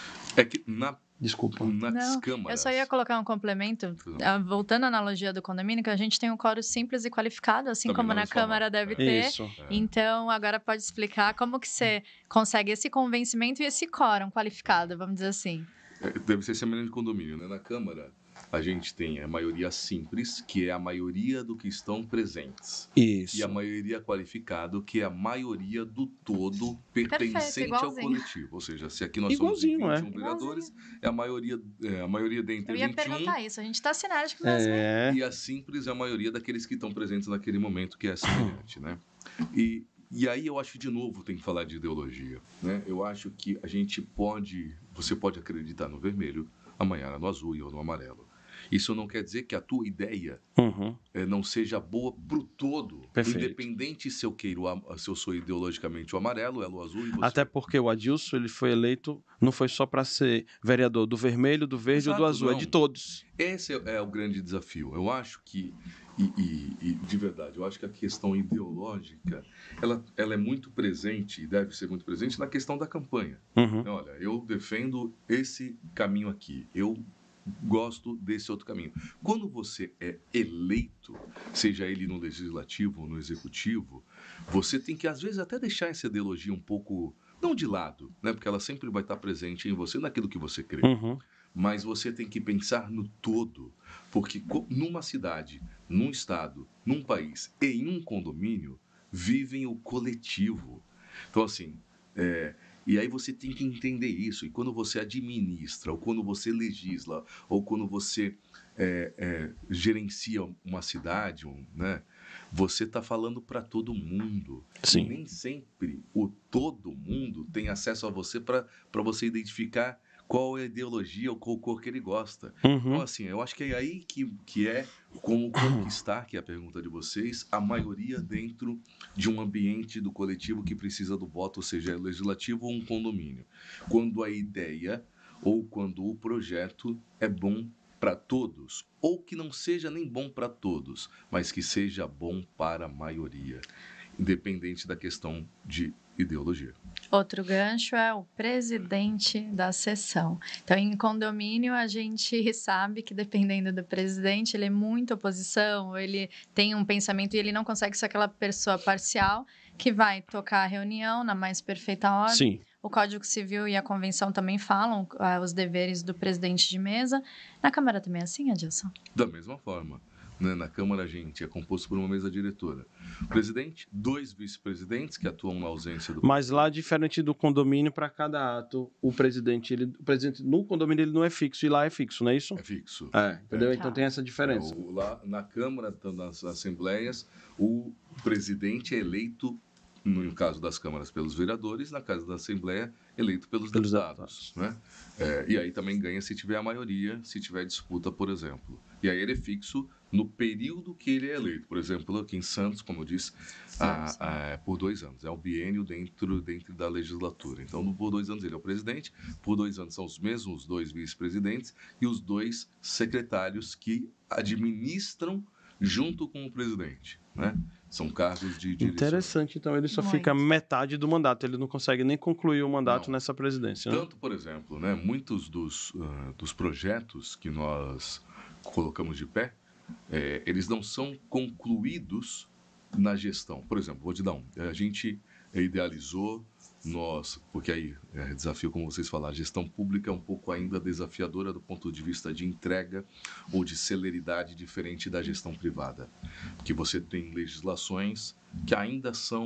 É que na Desculpa. Nas Não, câmaras. Eu só ia colocar um complemento, Não. voltando à analogia do condomínio, que a gente tem um quórum simples e qualificado, assim Também como na Câmara deve é. ter. Isso. Então, agora pode explicar como que você consegue esse convencimento e esse quórum qualificado, vamos dizer assim. É, deve ser semelhante ao condomínio, né? Na Câmara, a gente tem a maioria simples, que é a maioria do que estão presentes. Isso. E a maioria qualificado, que é a maioria do todo pertencente Perfeito, ao coletivo. Ou seja, se aqui nós igualzinho, somos vinte e um é. vereadores, é a maioria, é a maioria dentre Eu ia vinte e um. perguntar isso, a gente está sinérgico mesmo. É. E a simples é a maioria daqueles que estão presentes naquele momento, que é semelhante, né? E... E aí eu acho que, de novo, tem que falar de ideologia, né? Eu acho que a gente pode... Você pode acreditar no vermelho, amanhã no azul e ou no amarelo. Isso não quer dizer que a tua ideia uhum. é, não seja boa pro todo. Perfeito. Independente se eu queiro, se eu sou ideologicamente o amarelo, ela o azul e você. Até porque o Adilson, ele foi eleito, não foi só para ser vereador do vermelho, do verde Exato, ou do azul, não. É de todos. Esse é, é o grande desafio. Eu acho que... E, e, e, de verdade, eu acho que a questão ideológica, ela, ela é muito presente, e deve ser muito presente, na questão da campanha. Uhum. Olha, eu defendo esse caminho aqui, eu gosto desse outro caminho. Quando você é eleito, seja ele no legislativo ou no executivo, você tem que, às vezes, até deixar essa ideologia um pouco, não de lado, né? Porque ela sempre vai estar presente em você, naquilo que você crê. Uhum. Mas você tem que pensar no todo, porque numa cidade, num estado, num país e em um condomínio, vivem o coletivo. Então, assim, é, e aí você tem que entender isso. E quando você administra, ou quando você legisla, ou quando você é, é, gerencia uma cidade, um, né, você está falando para todo mundo. Sim. E nem sempre o todo mundo tem acesso a você para você identificar qual é a ideologia ou qual cor que ele gosta. Uhum. Então, assim, eu acho que é aí que, que é como conquistar, que é a pergunta de vocês, a maioria dentro de um ambiente do coletivo que precisa do voto, ou seja, é legislativo ou um condomínio. Quando a ideia ou quando o projeto é bom para todos, ou que não seja nem bom para todos, mas que seja bom para a maioria, independente da questão de ideologia. Outro gancho é o presidente da sessão. Então, em condomínio, a gente sabe que, dependendo do presidente, ele é muito oposição, ele tem um pensamento e ele não consegue ser aquela pessoa parcial que vai tocar a reunião na mais perfeita ordem. Sim. O Código Civil e a Convenção também falam uh, os deveres do presidente de mesa. Na Câmara também é assim, Adilson? Da mesma forma. Na Câmara, a gente é composto por uma mesa diretora. Presidente, dois vice-presidentes que atuam na ausência do... Mas lá, diferente do condomínio, para cada ato, o presidente, ele, o presidente no condomínio ele não é fixo, e lá é fixo, não é isso? É fixo. É, entendeu? É. Então tem essa diferença. É, o, lá na Câmara, nas assembleias, o presidente é eleito, no caso das câmaras, pelos vereadores, na caso da Assembleia, eleito pelos, pelos deputados. Né? É, e aí também ganha se tiver a maioria, se tiver disputa, por exemplo. E aí ele é fixo no período que ele é eleito. Por exemplo, aqui em Santos, como eu disse, a, a, por dois anos. É o biênio dentro, dentro da legislatura. Então, por dois anos ele é o presidente, por dois anos são os mesmos dois vice-presidentes e os dois secretários que administram junto com o presidente, né? São cargos de direção. Interessante, então ele só Muito. fica metade do mandato, ele não consegue nem concluir o mandato Não. nessa presidência. Né? Tanto, por exemplo, né, muitos dos, uh, dos projetos que nós colocamos de pé, é, eles não são concluídos na gestão. Por exemplo, vou te dar um. A gente idealizou, nós, porque aí é desafio, como vocês falaram, a gestão pública é um pouco ainda desafiadora do ponto de vista de entrega ou de celeridade diferente da gestão privada. Porque você tem legislações que ainda são,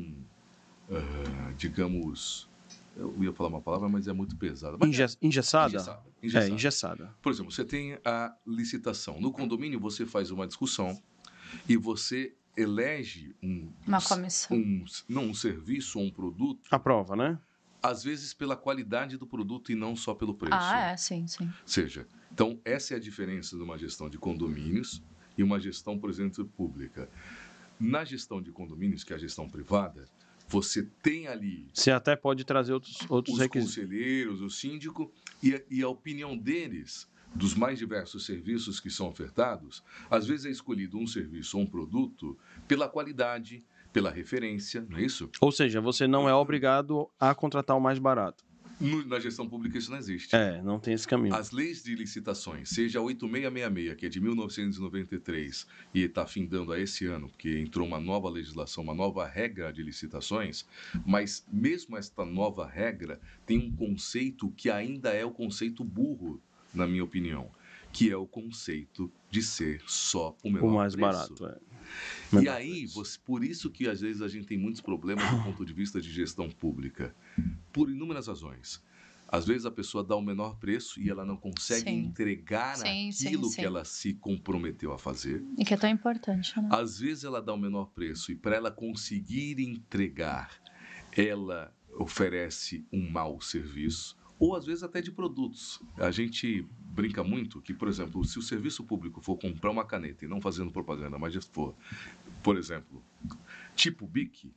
uh, digamos... Eu ia falar uma palavra, mas é muito pesada. Mas Inge- é, engessada? engessada? Engessada. É, engessada. Por exemplo, você tem a licitação. No condomínio, você faz uma discussão e você elege um, uma comissão. Um, não, um serviço ou um produto. Aprova, né? Às vezes pela qualidade do produto e não só pelo preço. Ah, é, sim, sim. Ou seja, então essa é a diferença de uma gestão de condomínios e uma gestão, por exemplo, pública. Na gestão de condomínios, que é a gestão privada, você tem ali... Você até pode trazer outros, outros os requisitos. Os conselheiros, o síndico, e a, e a opinião deles, dos mais diversos serviços que são ofertados, às vezes é escolhido um serviço ou um produto pela qualidade, pela referência, não é isso? Ou seja, você não é obrigado a contratar o mais barato. No, na gestão pública isso não existe. É, não tem esse caminho. As leis de licitações, seja a oito seis seis seis, que é de mil novecentos e noventa e três e está findando a esse ano, porque entrou uma nova legislação, uma nova regra de licitações, mas mesmo esta nova regra tem um conceito que ainda é o conceito burro, na minha opinião, que é o conceito de ser só o menor o mais preço. barato, é. E Menor aí, preço. você, por isso que às vezes a gente tem muitos problemas do ponto de vista de gestão pública, por inúmeras razões. Às vezes a pessoa dá o menor preço e ela não consegue Sim. entregar Sim, aquilo sim, sim. que ela se comprometeu a fazer. E que é tão importante, né? Às vezes ela dá o menor preço e para ela conseguir entregar, ela oferece um mau serviço. Ou às vezes até de produtos. A gente brinca muito que, por exemplo, se o serviço público for comprar uma caneta, e não fazendo propaganda, mas já for, por exemplo, tipo Bic,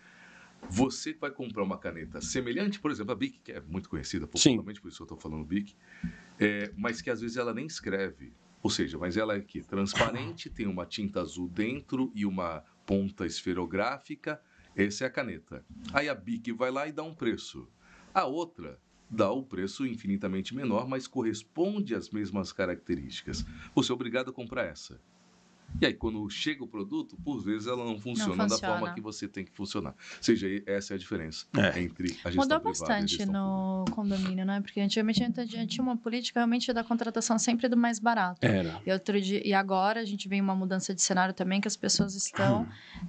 você vai comprar uma caneta semelhante, por exemplo, a Bic, que é muito conhecida popularmente, por isso eu estou falando Bic, é, mas que às vezes ela nem escreve. Ou seja, mas ela é aqui, transparente, tem uma tinta azul dentro e uma ponta esferográfica, essa é a caneta. Aí a Bic vai lá e dá um preço. A outra dá o preço infinitamente menor, mas corresponde às mesmas características. Você é obrigado a comprar essa. E aí, quando chega o produto, por vezes ela não funciona, não funciona. da forma que você tem que funcionar. Ou seja, essa é a diferença é. entre a gestão Mudou privada bastante e a gestão no pública. condomínio, né? Porque antigamente a gente tinha uma política realmente da contratação sempre do mais barato. Era. E, outro dia, e agora a gente vê uma mudança de cenário também, que as pessoas estão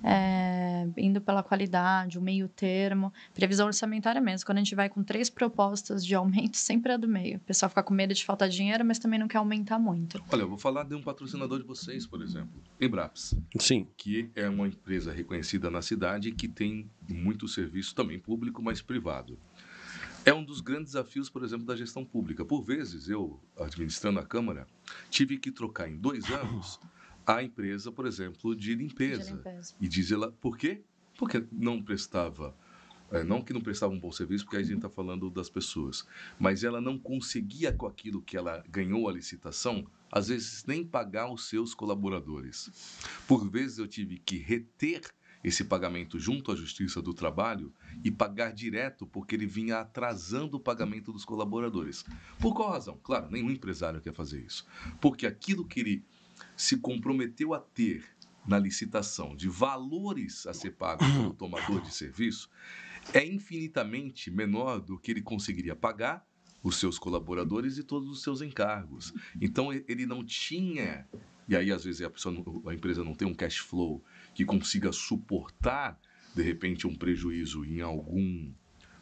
é, indo pela qualidade, o meio termo, previsão orçamentária mesmo. Quando a gente vai com três propostas de aumento, sempre é do meio. O pessoal fica com medo de faltar dinheiro, mas também não quer aumentar muito. Olha, eu vou falar de um patrocinador de vocês, por exemplo, Embraps. Sim. Que é uma empresa reconhecida na cidade que tem muito serviço também público, mas privado. É um dos grandes desafios, por exemplo, da gestão pública. Por vezes, eu, administrando a Câmara, tive que trocar em dois anos a empresa, por exemplo, de limpeza. De limpeza. E dizer lá, por quê? Porque não prestava, é, não que não prestava um bom serviço, porque a gente está falando das pessoas, mas ela não conseguia com aquilo que ela ganhou a licitação, às vezes nem pagar os seus colaboradores. Por vezes eu tive que reter esse pagamento junto à Justiça do Trabalho e pagar direto porque ele vinha atrasando o pagamento dos colaboradores. Por qual razão? Claro, nenhum empresário quer fazer isso. Porque aquilo que ele se comprometeu a ter na licitação de valores a ser pagos pelo tomador de serviço é infinitamente menor do que ele conseguiria pagar os seus colaboradores e todos os seus encargos. Então, ele não tinha... E aí, às vezes, a, pessoa, a empresa não tem um cash flow que consiga suportar, de repente, um prejuízo em algum...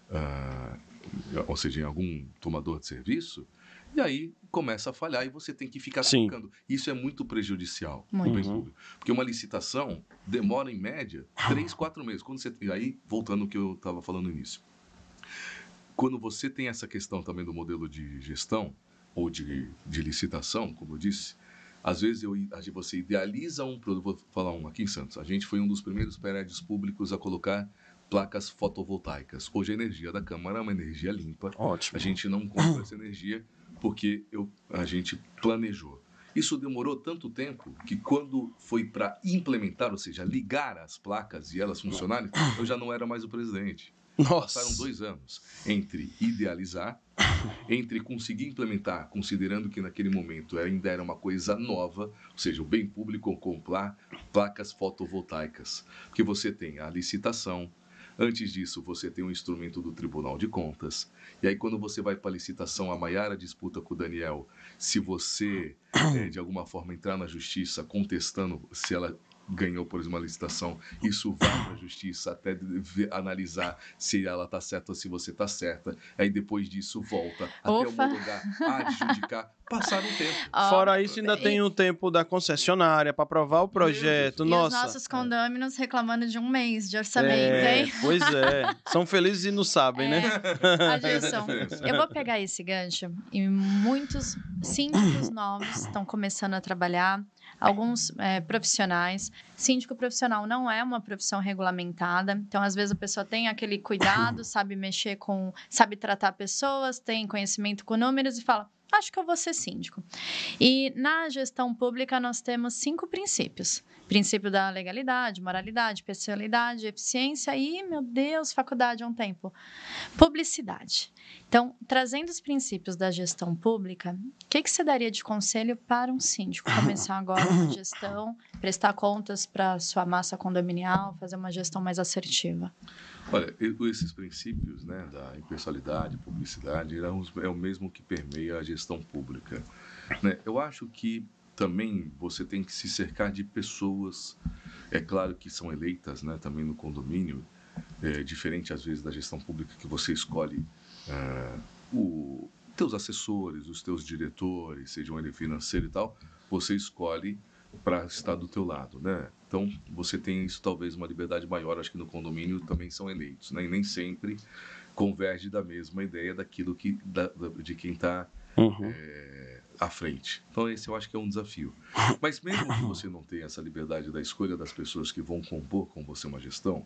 Uh, ou seja, em algum tomador de serviço. E aí, começa a falhar e você tem que ficar trocando. Isso é muito prejudicial. Muito. Uhum. Porque uma licitação demora, em média, três, quatro meses. Quando você... E aí, voltando ao que eu estava falando no início. Quando você tem essa questão também do modelo de gestão ou de, de licitação, como eu disse, às vezes eu, você idealiza um produto, vou falar um aqui em Santos, a gente foi um dos primeiros prédios públicos a colocar placas fotovoltaicas. Hoje a energia da Câmara é uma energia limpa. Ótimo. A gente não compra essa energia porque eu, a gente planejou. Isso demorou tanto tempo que quando foi para implementar, ou seja, ligar as placas e elas funcionarem, eu já não era mais o presidente. Nossa. Passaram dois anos entre idealizar, entre conseguir implementar, considerando que naquele momento ainda era uma coisa nova, ou seja, o bem público comprar placas fotovoltaicas. Porque você tem a licitação, antes disso você tem um instrumento do Tribunal de Contas, e aí quando você vai para a licitação, a Maiara disputa com o Daniel, se você, é, de alguma forma, entrar na justiça contestando se ela ganhou, por exemplo, uma licitação, isso vai para a justiça até ver, analisar se ela está certa ou se você está certa. Aí depois disso volta Ufa. até homologar, adjudicar, passar um tempo. Ó, Fora isso, ainda e... tem o tempo da concessionária para aprovar o projeto. E Nossa. os nossos condôminos é. reclamando de um mês de orçamento, é, hein? Pois é. São felizes e não sabem, é. né? Adilson, eu vou pegar esse gancho e muitos síndicos novos estão começando a trabalhar. Alguns é, profissionais. Síndico profissional não é uma profissão regulamentada, então às vezes a pessoa tem aquele cuidado, sabe mexer com, sabe tratar pessoas, tem conhecimento com números e fala, acho que eu vou ser síndico. E na gestão pública nós temos cinco princípios. Princípio da legalidade, moralidade, pessoalidade, eficiência e, meu Deus, faculdade há um tempo, publicidade. Então, trazendo os princípios da gestão pública, o que, que você daria de conselho para um síndico começar agora uma gestão, prestar contas para sua massa condominial, fazer uma gestão mais assertiva? Olha, esses princípios, né, da impessoalidade, publicidade, é o mesmo que permeia a gestão pública, né? Eu acho que também você tem que se cercar de pessoas, é claro que são eleitas, né, também no condomínio, é diferente às vezes da gestão pública que você escolhe uh, o teus assessores, os teus diretores, sejam ele financeiro e tal, você escolhe para estar do teu lado, né? Então, você tem isso talvez uma liberdade maior, acho que no condomínio também são eleitos, né? E nem sempre converge da mesma ideia daquilo que, da, de quem está uhum. é, à frente. Então, esse eu acho que é um desafio. Mas mesmo que você não tenha essa liberdade da escolha das pessoas que vão compor com você uma gestão,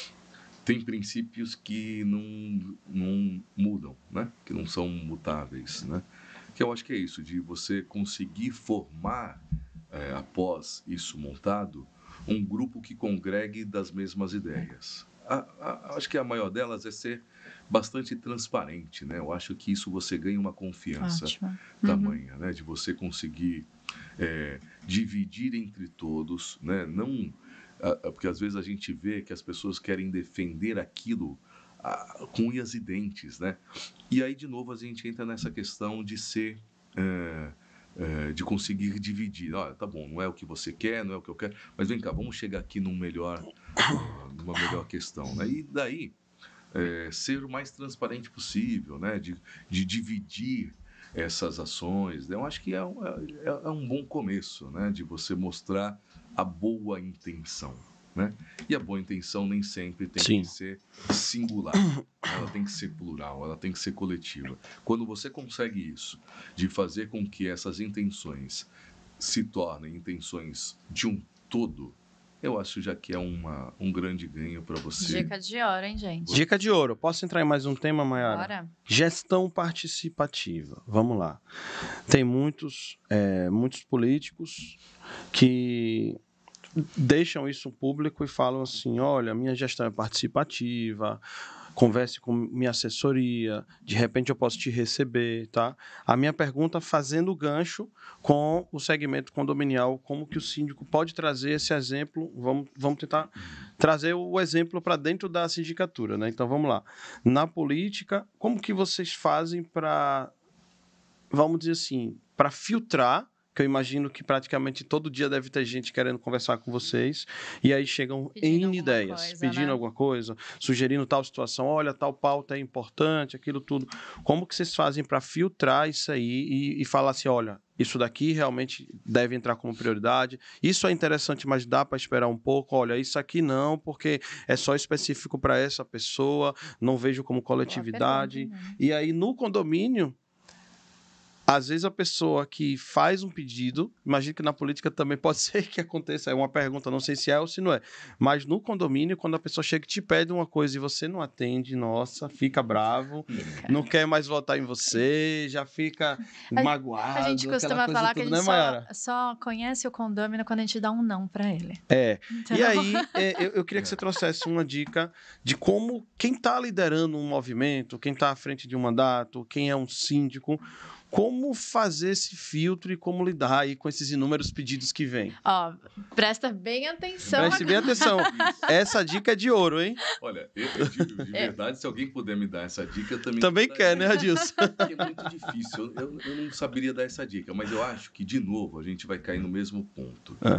tem princípios que não, não mudam, né? Que não são mutáveis, né? Que eu acho que é isso, de você conseguir formar, é, após isso montado, um grupo que congregue das mesmas ideias. A, a, acho que a maior delas é ser bastante transparente, né? Eu acho que isso você ganha uma confiança Ótimo. tamanha, uhum. né? De você conseguir é, dividir entre todos, né? Não, a, porque às vezes a gente vê que as pessoas querem defender aquilo a, com unhas e dentes, né? E aí, de novo, a gente entra nessa questão de ser... É, É, de conseguir dividir. Olha, tá bom, não é o que você quer, não é o que eu quero, mas vem cá, vamos chegar aqui num melhor, numa melhor questão, né? E daí, é, ser o mais transparente possível, né? De, de dividir essas ações, né? Eu acho que é um, é, é um bom começo, né? De você mostrar a boa intenção, né? E a boa intenção nem sempre tem Sim. que ser singular, ela tem que ser plural, ela tem que ser coletiva. Quando você consegue isso, de fazer com que essas intenções se tornem intenções de um todo, eu acho já que é uma, um grande ganho para você. Dica de ouro, hein, gente? Dica de ouro. Posso entrar em mais um tema, Mayara? Bora. Gestão participativa. Vamos lá. Tem muitos, é, muitos políticos que... deixam isso público e falam assim, olha, minha gestão é participativa, converse com minha assessoria, de repente eu posso te receber, tá? A minha pergunta fazendo gancho com o segmento condominial, como que o síndico pode trazer esse exemplo, vamos, vamos tentar trazer o exemplo para dentro da sindicatura, né? Então, vamos lá. Na política, como que vocês fazem para, vamos dizer assim, para filtrar, que eu imagino que praticamente todo dia deve ter gente querendo conversar com vocês, e aí chegam pedindo N ideias, coisa, pedindo né? alguma coisa, sugerindo tal situação, olha, tal pauta é importante, aquilo tudo. Como que vocês fazem para filtrar isso aí e, e falar assim, olha, isso daqui realmente deve entrar como prioridade, isso é interessante, mas dá para esperar um pouco, olha, isso aqui não, porque é só específico para essa pessoa, não vejo como coletividade. Pergunta, e aí, no condomínio, às vezes a pessoa que faz um pedido, imagino que na política também pode ser que aconteça, é uma pergunta, não sei se é ou se não é, mas no condomínio, quando a pessoa chega e te pede uma coisa e você não atende, nossa, fica bravo, fica. Não quer mais votar em você, já fica a, magoado. A gente costuma falar tudo, que a gente né, só, só conhece o condômino quando a gente dá um não para ele. É, então... e aí é, eu, eu queria que você trouxesse uma dica de como quem está liderando um movimento, quem está à frente de um mandato, quem é um síndico, como fazer esse filtro e como lidar aí com esses inúmeros pedidos que vêm? Ó, presta bem atenção. Preste bem atenção. Essa dica é de ouro, hein? Olha, eu, eu digo, de verdade, é. se alguém puder me dar essa dica, eu também... Também quer, né, Adilson? É muito difícil. Eu, eu, eu não saberia dar essa dica, mas eu acho que, de novo, a gente vai cair no mesmo ponto. Uhum.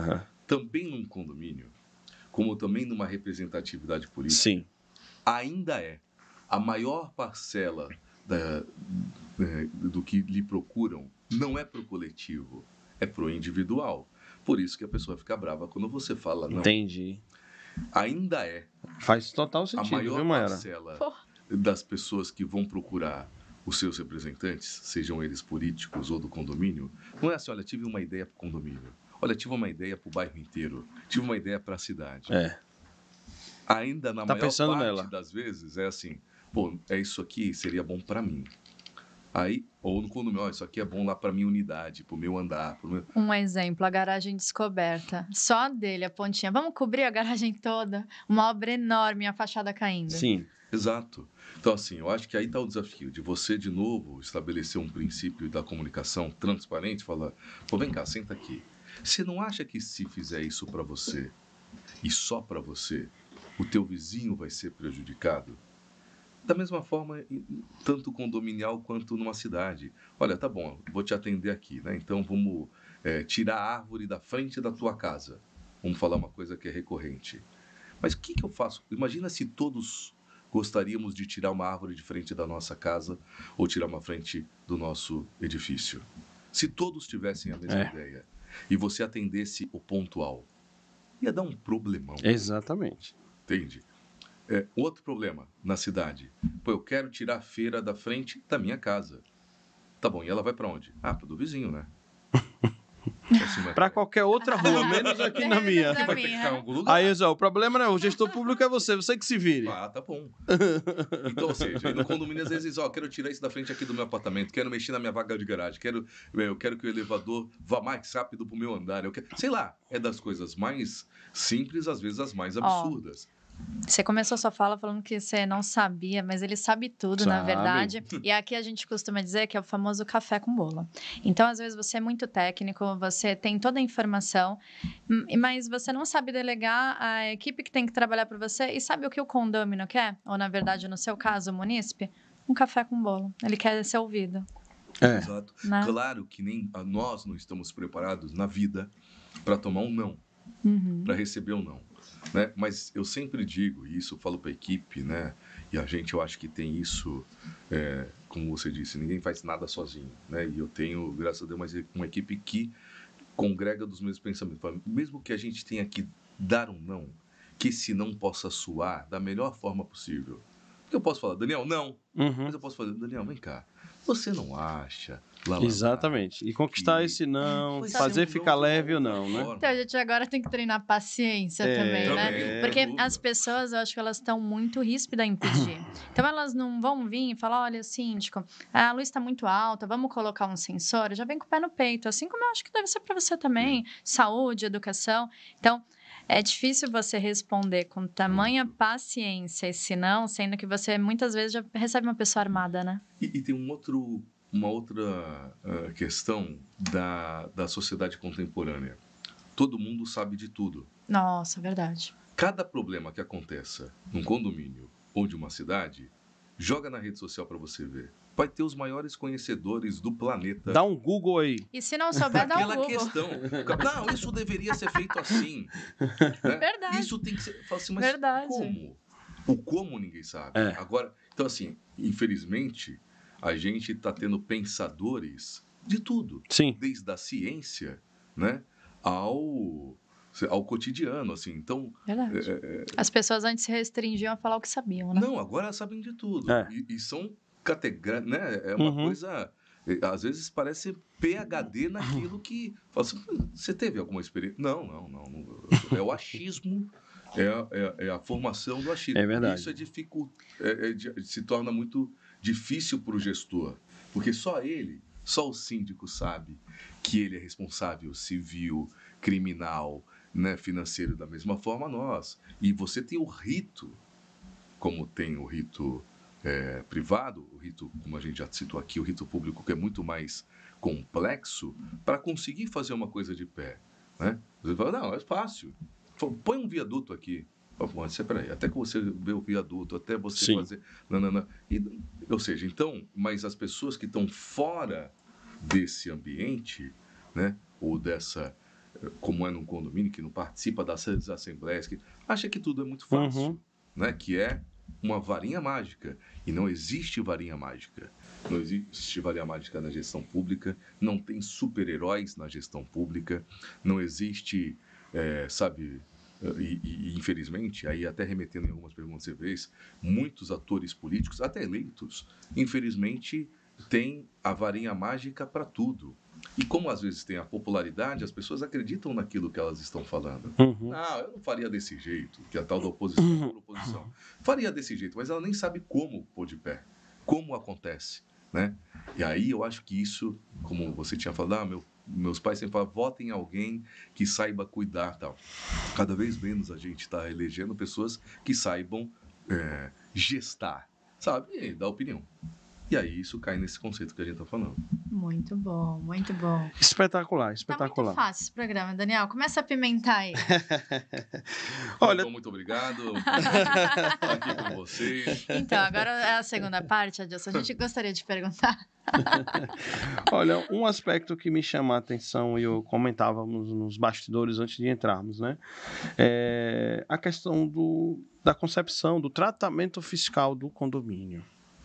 também num condomínio, como também numa representatividade política, Sim. ainda é a maior parcela da, do que lhe procuram não é pro coletivo, é pro individual. Por isso que a pessoa fica brava quando você fala não. Entendi. Ainda é. Faz total sentido, a maior viu, Mayara? parcela das pessoas que vão procurar os seus representantes, sejam eles políticos ou do condomínio, não é assim, olha, tive uma ideia pro condomínio. Olha, tive uma ideia pro bairro inteiro. Tive uma ideia para a cidade. É. Ainda na Tá maior pensando parte nela. das vezes é assim, pô, é isso aqui, seria bom para mim. Aí, ou no condomínio, ó, isso aqui é bom lá para minha unidade, pro meu andar. Pro meu... Um exemplo, a garagem descoberta. Só dele, a pontinha. Vamos cobrir a garagem toda? Uma obra enorme, a fachada caindo. Sim. Exato. Então, assim, eu acho que aí está o desafio de você, de novo, estabelecer um princípio da comunicação transparente, falar, pô, vem cá, senta aqui. Você não acha que se fizer isso para você, e só para você, o teu vizinho vai ser prejudicado? Da mesma forma, tanto condominial quanto numa cidade. Olha, tá bom, vou te atender aqui, né? Então, vamos é, tirar a árvore da frente da tua casa. Vamos falar uma coisa que é recorrente. Mas o que, que eu faço? Imagina se todos gostaríamos de tirar uma árvore de frente da nossa casa ou tirar uma frente do nosso edifício. Se todos tivessem a mesma é. ideia e você atendesse o pontual, ia dar um problemão. Exatamente. Entende? É, outro problema na cidade. Pô, eu quero tirar a feira da frente da minha casa. Tá bom, e ela vai para onde? Ah, para do vizinho, né? Assim, para qualquer outra rua, menos aqui na minha. Da vai minha. ter que ficar em algum lugar. Aí, Zé, o problema não é o gestor público, é você, você que se vire. Ah, tá bom. Então, ou seja, no condomínio, às vezes, ó, quero tirar isso da frente aqui do meu apartamento, quero mexer na minha vaga de garagem, quero, eu quero que o elevador vá mais rápido pro meu andar. Eu quero, sei lá, é das coisas mais simples, às vezes as mais absurdas. Oh. Você começou sua fala falando que você não sabia, mas ele sabe tudo, sabe. Na verdade. E aqui a gente costuma dizer que é o famoso café com bolo. Então, às vezes, você é muito técnico, você tem toda a informação, mas você não sabe delegar a equipe que tem que trabalhar para você. E sabe o que o condômino quer? Ou, na verdade, no seu caso, o munícipe? Um café com bolo. Ele quer ser ouvido. É. Exato. Né? Claro que nem nós não estamos preparados na vida para tomar um não, uhum. para receber um não. Né? Mas eu sempre digo, e isso eu falo para a equipe, né? E a gente, eu acho que tem isso, é, como você disse, ninguém faz nada sozinho. Né? E eu tenho, graças a Deus, uma, uma equipe que congrega dos mesmos pensamentos. Mesmo que a gente tenha que dar um não, que esse não possa soar da melhor forma possível. Porque eu posso falar, Daniel, não. Uhum. Mas eu posso falar, Daniel, vem cá. Você não acha? Lá, lá, Exatamente. lá, E conquistar que... esse não, Pois fazer é, ficar não, leve ou não, não, né? Então, a gente agora tem que treinar paciência É, também, né? também, Porque dúvida. as pessoas, eu acho que elas estão muito ríspidas em pedir. Então, elas não vão vir e falar, olha, síndico, a luz está muito alta, vamos colocar um sensor. Já vem com o pé no peito, assim como eu acho que deve ser para você também. Saúde, educação. Então, é difícil você responder com tamanha paciência esse não, sendo que você muitas vezes já recebe uma pessoa armada, né? E, e tem um outro, uma outra uh, questão da, da sociedade contemporânea. Todo mundo sabe de tudo. Nossa, verdade. Cada problema que aconteça num condomínio ou de uma cidade, joga na rede social para você ver. Vai ter os maiores conhecedores do planeta. Dá um Google aí. E se não souber, dá um Aquela Google. questão. Não, isso deveria ser feito assim. Né? Verdade. Isso tem que ser... Fala assim, mas Verdade. como? O como ninguém sabe. É. Agora, então assim, infelizmente, a gente está tendo pensadores de tudo. Sim. Desde a ciência, né, ao... ao cotidiano, assim, então... Verdade. É, é... As pessoas antes se restringiam a falar o que sabiam, né? Não, agora elas sabem de tudo. É. E, e são categóricas, né? É uma uhum. coisa... Às vezes parece P H D naquilo que... Fala assim, você teve alguma experiência? Não, não, não. não é o achismo, é, é, é a formação do achismo. É verdade. Isso é dificult... é, é, se torna muito difícil para o gestor, porque só ele, só o síndico sabe que ele é responsável civil, criminal, né, financeiro, da mesma forma nós. E você tem o rito, como tem o rito é, privado, o rito, como a gente já citou aqui, o rito público, que é muito mais complexo, para conseguir fazer uma coisa de pé. Né? Você fala, não, é fácil. Põe um viaduto aqui. Você, peraí, até que você vê o viaduto, até você Sim. fazer... Não, não, não. E, ou seja, então, mas as pessoas que estão fora desse ambiente, né, ou dessa... como é num condomínio, que não participa das assembleias, que acha que tudo é muito fácil, uhum. né? Que é uma varinha mágica. E não existe varinha mágica. Não existe varinha mágica na gestão pública, não tem super-heróis na gestão pública, não existe, é, sabe, e, e infelizmente, aí até remetendo em algumas perguntas que você fez, muitos atores políticos, até eleitos, infelizmente, têm a varinha mágica para tudo. E como às vezes tem a popularidade, as pessoas acreditam naquilo que elas estão falando. Uhum. Não, eu não faria desse jeito, que é a tal da oposição, uhum. por oposição. Faria desse jeito, mas ela nem sabe como pôr de pé, como acontece. Né? E aí eu acho que isso, como você tinha falado, ah, meu, meus pais sempre falam, votem em alguém que saiba cuidar, tal. Cada vez menos a gente está elegendo pessoas que saibam é, gestar, sabe? E dar opinião. E aí isso cai nesse conceito que a gente está falando. Muito bom, muito bom. Espetacular, espetacular. Tá muito fácil esse programa, Daniel. Começa a apimentar aí. Olha, então, muito obrigado. Estar aqui com vocês. Então, agora é a segunda parte, Adilson. A gente gostaria de perguntar. Olha, um aspecto que me chama a atenção, e eu comentávamos nos bastidores antes de entrarmos, né? É a questão do, da concepção, do tratamento fiscal do condomínio.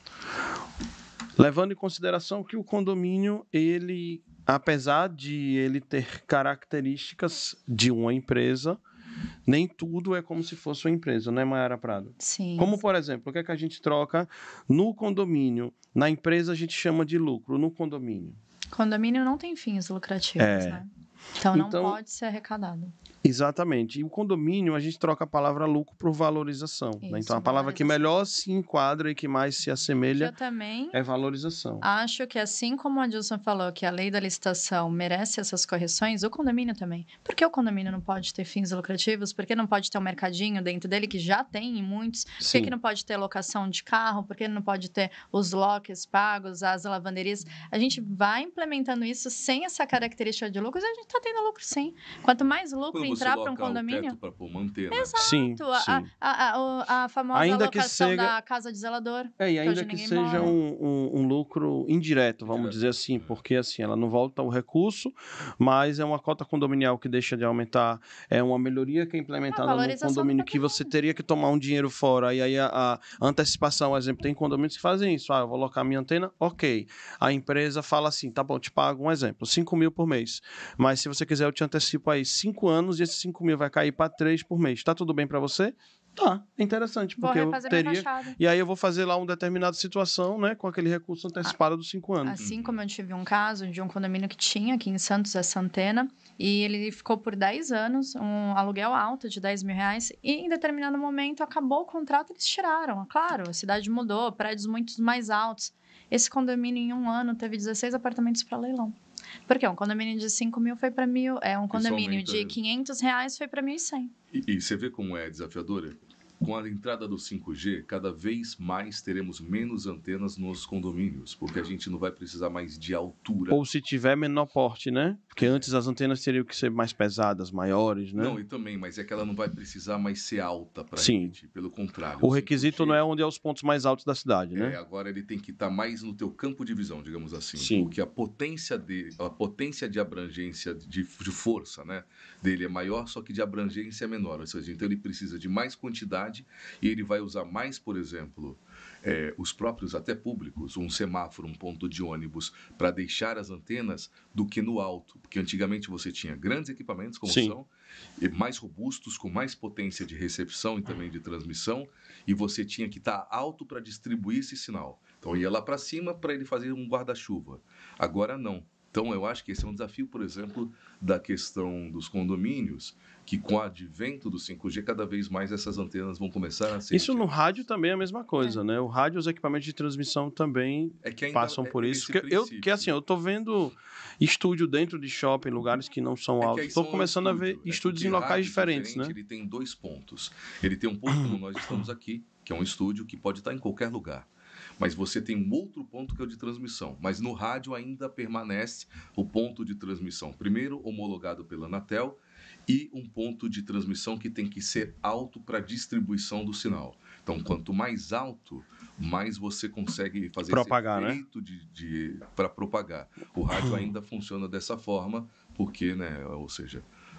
Levando em consideração que o condomínio, ele, apesar de ele ter características de uma empresa, nem tudo é como se fosse uma empresa, né, Mayara Prado? Sim. Como, por exemplo, o que é que a gente troca no condomínio? Na empresa a gente chama de lucro, no condomínio. Condomínio não tem fins lucrativos, é. né? Então, não então, pode ser arrecadado. Exatamente. E o condomínio, a gente troca a palavra lucro por valorização. Isso, né? Então, a palavra que melhor se enquadra e que mais se assemelha Eu também é valorização. Acho que assim como a Adilson falou que a lei da licitação merece essas correções, o condomínio também. Por que o condomínio não pode ter fins lucrativos? Por que não pode ter um mercadinho dentro dele, que já tem em muitos? Por que, que não pode ter locação de carro? Por que não pode ter os lockers pagos, as lavanderias? A gente vai implementando isso sem essa característica de lucro, e a gente está tendo lucro sim. Quanto mais lucro entrar para um condomínio. Para manter, né? Exato. Sim, a, sim. A, a, a, a famosa ainda locação que seja... da casa de zelador. É, e ainda que, que seja um, um, um lucro indireto, vamos indireto. dizer assim, porque assim, ela não volta o recurso, mas é uma cota condominial que deixa de aumentar, é uma melhoria que é implementada no condomínio que você teria que tomar um dinheiro fora, e aí a, a antecipação, por exemplo, tem condomínios que fazem isso, ah, eu vou alocar minha antena, ok. A empresa fala assim, tá bom, te pago um exemplo, cinco mil por mês, mas se você quiser eu te antecipo aí cinco anos e esses cinco mil vai cair para três por mês. Tá tudo bem para você? Tá, é interessante, porque eu teria... E aí eu vou fazer lá uma determinada situação, né, com aquele recurso antecipado ah, dos cinco anos. Assim como eu tive um caso de um condomínio que tinha aqui em Santos essa antena, e ele ficou por dez anos, um aluguel alto de dez mil reais, e em determinado momento acabou o contrato, eles tiraram. Claro, a cidade mudou, prédios muito mais altos. Esse condomínio em um ano teve dezesseis apartamentos para leilão. Porque um condomínio de cinco mil foi para mil, é um condomínio de quinhentos reais foi para mil e cem. E, e você vê como é desafiadora? Com a entrada do cinco G, cada vez mais teremos menos antenas nos condomínios, porque a gente não vai precisar mais de altura. Ou se tiver menor porte, né? Porque é. antes as antenas teriam que ser mais pesadas, maiores, né? Não, e também, mas é que ela não vai precisar mais ser alta para gente, pelo contrário. O, o requisito cinco G, não é onde é os pontos mais altos da cidade, né? É, agora ele tem que estar tá mais no teu campo de visão, digamos assim. Sim. Porque a potência de, a potência de abrangência, de, de força, né, dele é maior, só que de abrangência é menor. Ou seja, então ele precisa de mais quantidade e ele vai usar mais, por exemplo, é, os próprios até públicos, um semáforo, um ponto de ônibus, para deixar as antenas do que no alto. Porque antigamente você tinha grandes equipamentos, como Sim. são, e mais robustos, com mais potência de recepção e também de transmissão, e você tinha que estar alto para distribuir esse sinal. Então ia lá para cima para ele fazer um guarda-chuva. Agora não. Então, eu acho que esse é um desafio, por exemplo, da questão dos condomínios, que com o advento do cinco G, cada vez mais essas antenas vão começar a ser... Isso no rádio também é a mesma coisa, é. né? O rádio, os equipamentos de transmissão também é que passam por é isso. Que, eu, que assim, eu estou vendo estúdio dentro de shopping, lugares que não são é altos. Estou começando estúdio, a ver estúdios é em locais diferentes, né? Ele tem dois pontos. Ele tem um ponto como nós estamos aqui, que é um estúdio que pode estar em qualquer lugar. Mas você tem um outro ponto que é o de transmissão. Mas no rádio ainda permanece o ponto de transmissão. Primeiro, homologado pela Anatel, e um ponto de transmissão que tem que ser alto para distribuição do sinal. Então, quanto mais alto, mais você consegue fazer propagar, esse efeito, né? de, de, para propagar. O rádio ainda funciona dessa forma, porque, né, ou seja...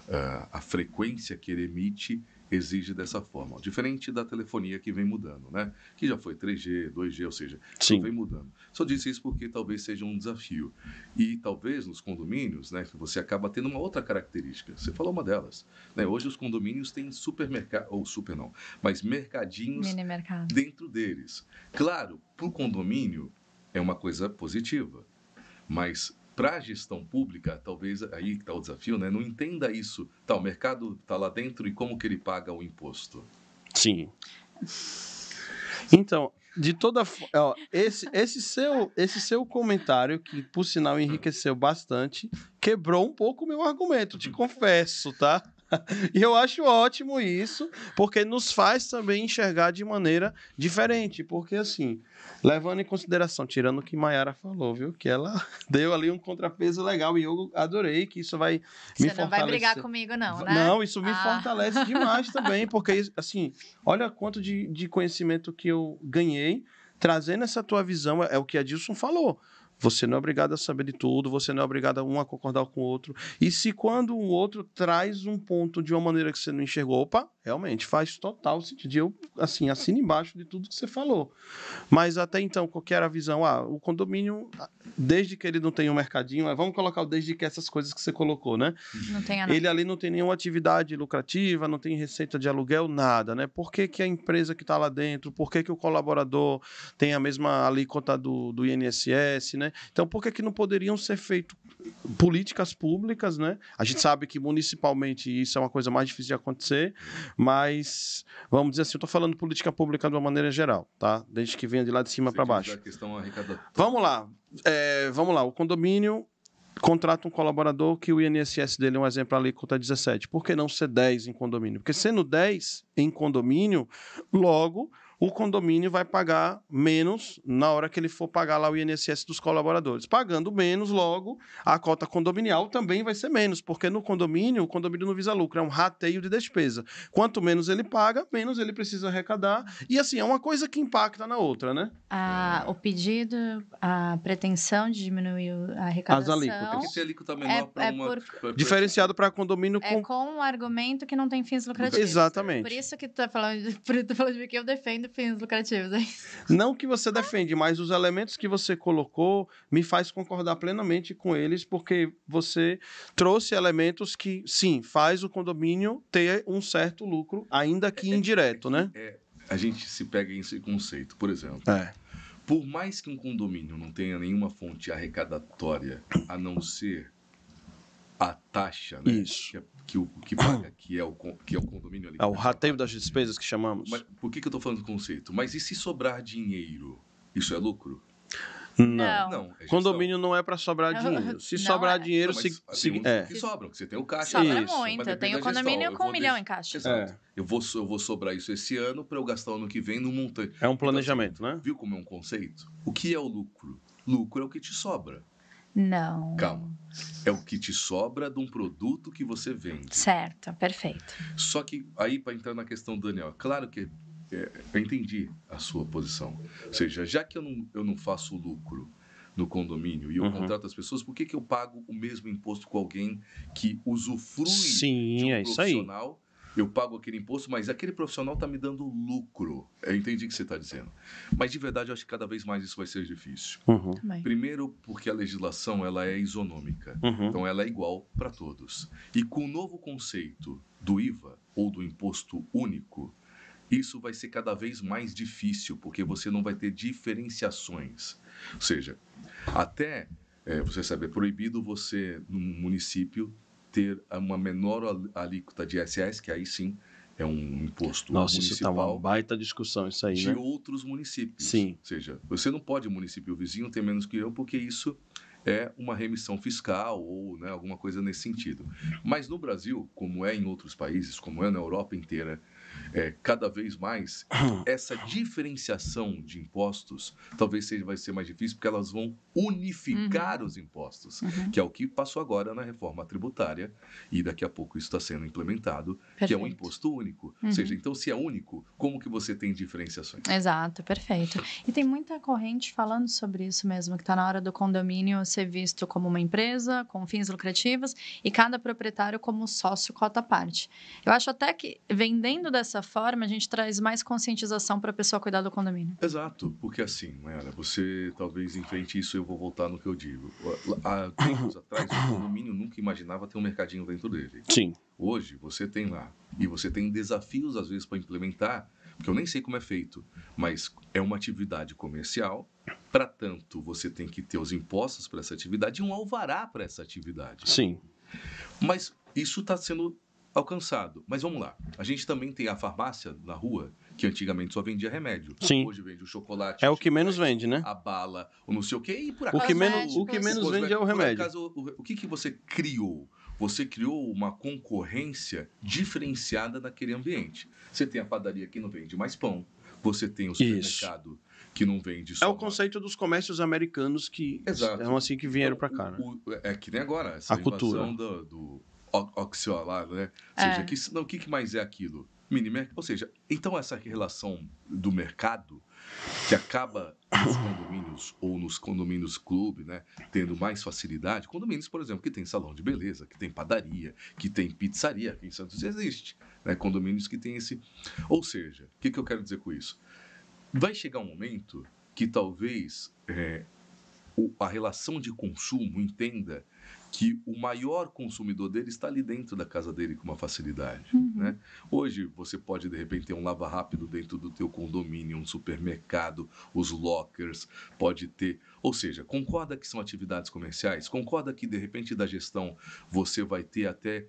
uh, a frequência que ele emite exige dessa forma, diferente da telefonia que vem mudando, né? Que já foi três G, dois G, ou seja, Sim. vem mudando. Só disse isso porque talvez seja um desafio. E talvez nos condomínios, né, você acaba tendo uma outra característica. Você falou uma delas, né? Hoje os condomínios têm supermercado, ou super não, mas mercadinhos dentro deles. Claro, para o condomínio é uma coisa positiva, mas para a gestão pública, talvez aí está o desafio, né? Não entenda isso. Tá, o mercado está lá dentro e como que ele paga o imposto? Sim. Então, de toda ó, esse esse seu esse seu comentário, que por sinal enriqueceu bastante, quebrou um pouco o meu argumento, te confesso, tá? E eu acho ótimo isso, porque nos faz também enxergar de maneira diferente, porque assim, levando em consideração, tirando o que Mayara falou, viu, que ela deu ali um contrapeso legal e eu adorei que isso vai Você me não fortalecer. vai brigar comigo não, né? Não, isso me ah. fortalece demais também, porque assim, olha quanto de, de conhecimento que eu ganhei, trazendo essa tua visão, é o que a Dilson falou. Você não é obrigado a saber de tudo, você não é obrigado a um a concordar com o outro. E se quando o outro traz um ponto de uma maneira que você não enxergou, opa, realmente faz total sentido. Eu, assim, assino embaixo de tudo que você falou. Mas até então, qual que era a visão? Ah, o condomínio, desde que ele não tenha um mercadinho, vamos colocar o desde que essas coisas que você colocou, né? Não tem nada. Ele ali não tem nenhuma atividade lucrativa, não tem receita de aluguel, nada, né? Por que, que a empresa que está lá dentro, por que, que o colaborador tem a mesma alíquota do, do I N S S, né? Então, por que, que não poderiam ser feitas políticas públicas, né? A gente sabe que municipalmente isso é uma coisa mais difícil de acontecer, mas, vamos dizer assim, eu estou falando política pública de uma maneira geral, tá? Desde que venha de lá de cima para baixo. Vamos lá, é, vamos lá, o condomínio contrata um colaborador que o I N S S dele, um exemplo, a alíquota é dezessete. Por que não ser dez em condomínio? Porque sendo dez em condomínio, logo o condomínio vai pagar menos na hora que ele for pagar lá o I N S S dos colaboradores. Pagando menos, logo, a cota condominial também vai ser menos, porque no condomínio, o condomínio não visa lucro, é um rateio de despesa. Quanto menos ele paga, menos ele precisa arrecadar, e assim, é uma coisa que impacta na outra, né? Ah, o pedido, a pretensão de diminuir a arrecadação... As alíquotas. É que tem alíquota menor é, para é uma... por... pra... Diferenciado para condomínio com... É com um argumento que não tem fins lucrativos. Exatamente. Por isso que tu tá falando, por isso tu tá falando de que eu defendo fins lucrativos, hein? Não que você defende, mas os elementos que você colocou me faz concordar plenamente com eles, porque você trouxe elementos que, sim, faz o condomínio ter um certo lucro, ainda que indireto, é, né? É, a gente se pega nesse conceito, por exemplo. É. Por mais que um condomínio não tenha nenhuma fonte arrecadatória, a não ser a taxa, né? Isso. Que, é, que, o, que paga, que é o, que é o condomínio ali. É o rateio das despesas que chamamos. Mas, por que, que eu estou falando do conceito? Mas e se sobrar dinheiro? Isso é lucro? Não. não é condomínio não é para sobrar dinheiro. Se não sobrar é. dinheiro, não, se, mas se, tem uns é. que sobram, que você tem o caixa. Sobra Isso. muito. Eu tenho condomínio com um milhão em caixa. Exato. É. Eu, vou, eu vou sobrar isso esse ano para eu gastar o ano que vem no montante. É um planejamento, então, assim, né? Viu como é um conceito? O que é o lucro? Lucro é o que te sobra. Não. Calma. É o que te sobra de um produto que você vende. Certo, perfeito. Só que aí, para entrar na questão do Daniel, claro que é, eu entendi a sua posição. Ou seja, já que eu não, eu não faço lucro no condomínio e eu uhum. contrato as pessoas, por que, que eu pago o mesmo imposto com alguém que usufrui Sim, de um é profissional? Isso aí. Eu pago aquele imposto, mas aquele profissional está me dando lucro. Eu entendi o que você está dizendo. Mas, de verdade, eu acho que cada vez mais isso vai ser difícil. Uhum. Primeiro, porque a legislação ela é isonômica. Uhum. Então, ela é igual para todos. E com o novo conceito do I V A, ou do imposto único, isso vai ser cada vez mais difícil, porque você não vai ter diferenciações. Ou seja, até, é, você sabe, é proibido você, num município, ter uma menor alíquota de I S S, que aí sim é um imposto Nossa, municipal. Isso tá uma baita discussão, isso aí, de né? outros municípios. Sim. Ou seja, você não pode, município vizinho, ter menos que eu, porque isso é uma remissão fiscal ou, né, alguma coisa nesse sentido. Mas no Brasil, como é em outros países, como é na Europa inteira, é, cada vez mais, essa diferenciação de impostos talvez seja, vai ser mais difícil, porque elas vão unificar uhum. os impostos, uhum. que é o que passou agora na reforma tributária, e daqui a pouco isso está sendo implementado, perfeito. Que é um imposto único. Uhum. Ou seja, então se é único, como que você tem diferenciações? Exato, perfeito. E tem muita corrente falando sobre isso mesmo, que está na hora do condomínio ser visto como uma empresa, com fins lucrativos, e cada proprietário como sócio cota à parte. Eu acho até que, vendendo dessa forma, a gente traz mais conscientização para a pessoa cuidar do condomínio. Exato, porque assim, Mayara, você talvez enfrente isso, eu vou voltar no que eu digo. Há tempos atrás, o condomínio nunca imaginava ter um mercadinho dentro dele. Sim. Hoje, você tem lá, e você tem desafios, às vezes, para implementar, porque eu nem sei como é feito, mas é uma atividade comercial, para tanto, você tem que ter os impostos para essa atividade e um alvará para essa atividade. Sim. Mas isso está sendo alcançado. Mas vamos lá. A gente também tem a farmácia na rua, que antigamente só vendia remédio. Sim. Hoje vende o chocolate. É o que menos vende, né? A bala, ou não sei o quê. E por acaso, o que menos, o que menos vende é o remédio. Por acaso, o, o que, que você criou? Você criou uma concorrência diferenciada naquele ambiente. Você tem a padaria que não vende mais pão. Você tem o supermercado Isso. que não vende só... É o conceito dos comércios americanos que Exato. são assim que vieram para cá, né? O, o, é que nem agora, essa a cultura do, do oxiolado, né? Ou seja, é. que, não, o que mais é aquilo? Minimercado. Ou seja, então essa relação do mercado que acaba nos condomínios ou nos condomínios clube, né, tendo mais facilidade. Condomínios, por exemplo, que tem salão de beleza, que tem padaria, que tem pizzaria, aqui em Santos existe, né? Condomínios que tem esse... Ou seja, o que, que eu quero dizer com isso? Vai chegar um momento que talvez é, a relação de consumo entenda que o maior consumidor dele está ali dentro da casa dele com uma facilidade. Uhum. Né? Hoje, você pode, de repente, ter um lava rápido dentro do teu condomínio, um supermercado, os lockers, pode ter... Ou seja, concorda que são atividades comerciais? Concorda que, de repente, da gestão, você vai ter até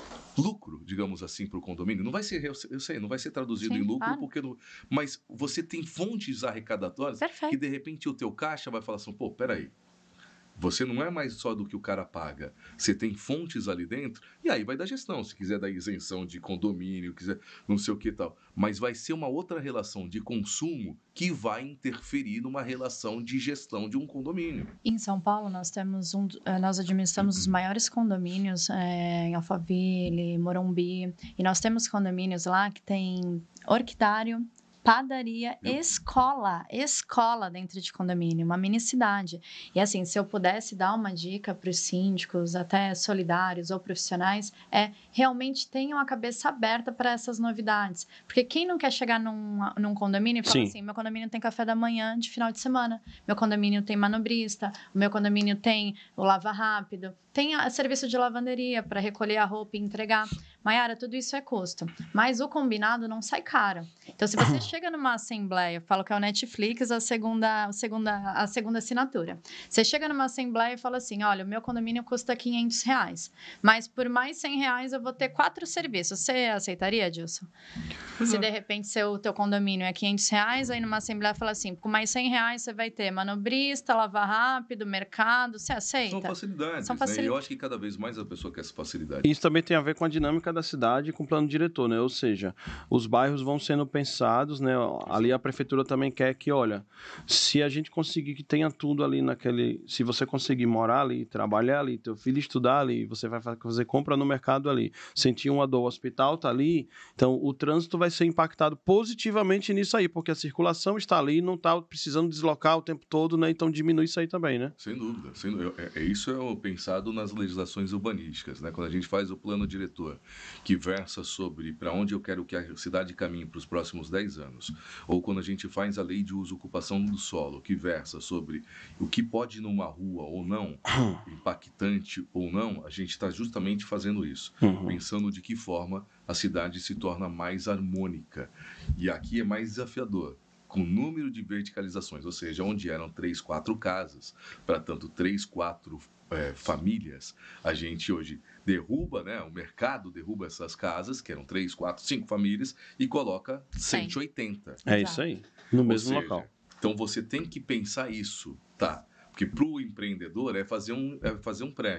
lucro, digamos assim, para o condomínio? Não vai ser, eu sei, não vai ser traduzido Sim, em lucro, claro. porque não, mas você tem fontes arrecadatórias Perfeito. que, de repente, o teu caixa vai falar assim, pô, peraí, você não é mais só do que o cara paga. Você tem fontes ali dentro, e aí vai da gestão. Se quiser dar isenção de condomínio, quiser não sei o que e tal. Mas vai ser uma outra relação de consumo que vai interferir numa relação de gestão de um condomínio. Em São Paulo, nós temos um, nós administramos os maiores condomínios é, em Alphaville, Morumbi. E nós temos condomínios lá que tem orquidário, padaria, eu... escola, escola dentro de condomínio, uma mini cidade. E assim, se eu pudesse dar uma dica para os síndicos, até solidários ou profissionais, é realmente tenham a cabeça aberta para essas novidades. Porque quem não quer chegar num, num condomínio e falar assim, meu condomínio tem café da manhã de final de semana, meu condomínio tem manobrista, o meu condomínio tem o lava rápido, tem a, serviço de lavanderia para recolher a roupa e entregar. Mayara, tudo isso é custo, mas o combinado não sai caro. Então, se você chega numa assembleia, eu falo que é o Netflix, a segunda, a segunda, a segunda assinatura. Você chega numa assembleia e fala assim, olha, o meu condomínio custa quinhentos reais, mas por mais cem reais eu vou ter quatro serviços. Você aceitaria, Adilson? Uhum. Se de repente seu, teu condomínio é quinhentos reais, aí numa assembleia fala assim, com mais cem reais você vai ter manobrista, lavar rápido, mercado, você aceita? São facilidades, São facilidades. Né? E eu acho que cada vez mais a pessoa quer essa facilidade. Isso também tem a ver com a dinâmica da cidade com o plano diretor, né? Ou seja, os bairros vão sendo pensados, né? Ali a prefeitura também quer que, olha, se a gente conseguir que tenha tudo ali naquele... Se você conseguir morar ali, trabalhar ali, teu filho estudar ali, você vai fazer compra no mercado ali, sentir uma dor, o hospital tá ali, então o trânsito vai ser impactado positivamente nisso aí, porque a circulação está ali, não tá precisando deslocar o tempo todo, né? Então diminui isso aí também, né? Sem dúvida. Sem dúvida. É, é, isso é pensado nas legislações urbanísticas, né? Quando a gente faz o plano diretor, que versa sobre para onde eu quero que a cidade caminhe para os próximos dez anos, ou quando a gente faz a lei de uso e ocupação do solo, que versa sobre o que pode ir numa rua ou não, impactante ou não, a gente está justamente fazendo isso, uhum. pensando de que forma a cidade se torna mais harmônica. E aqui é mais desafiador, com número de verticalizações, ou seja, onde eram três, quatro casas, para tanto três, quatro é, famílias, a gente hoje derruba, né, o mercado derruba essas casas, que eram três, quatro, cinco famílias, e coloca cento e oitenta. É isso aí, no ou mesmo seja, local. Então você tem que pensar isso, tá? Porque para o empreendedor é fazer, um, é fazer um prédio.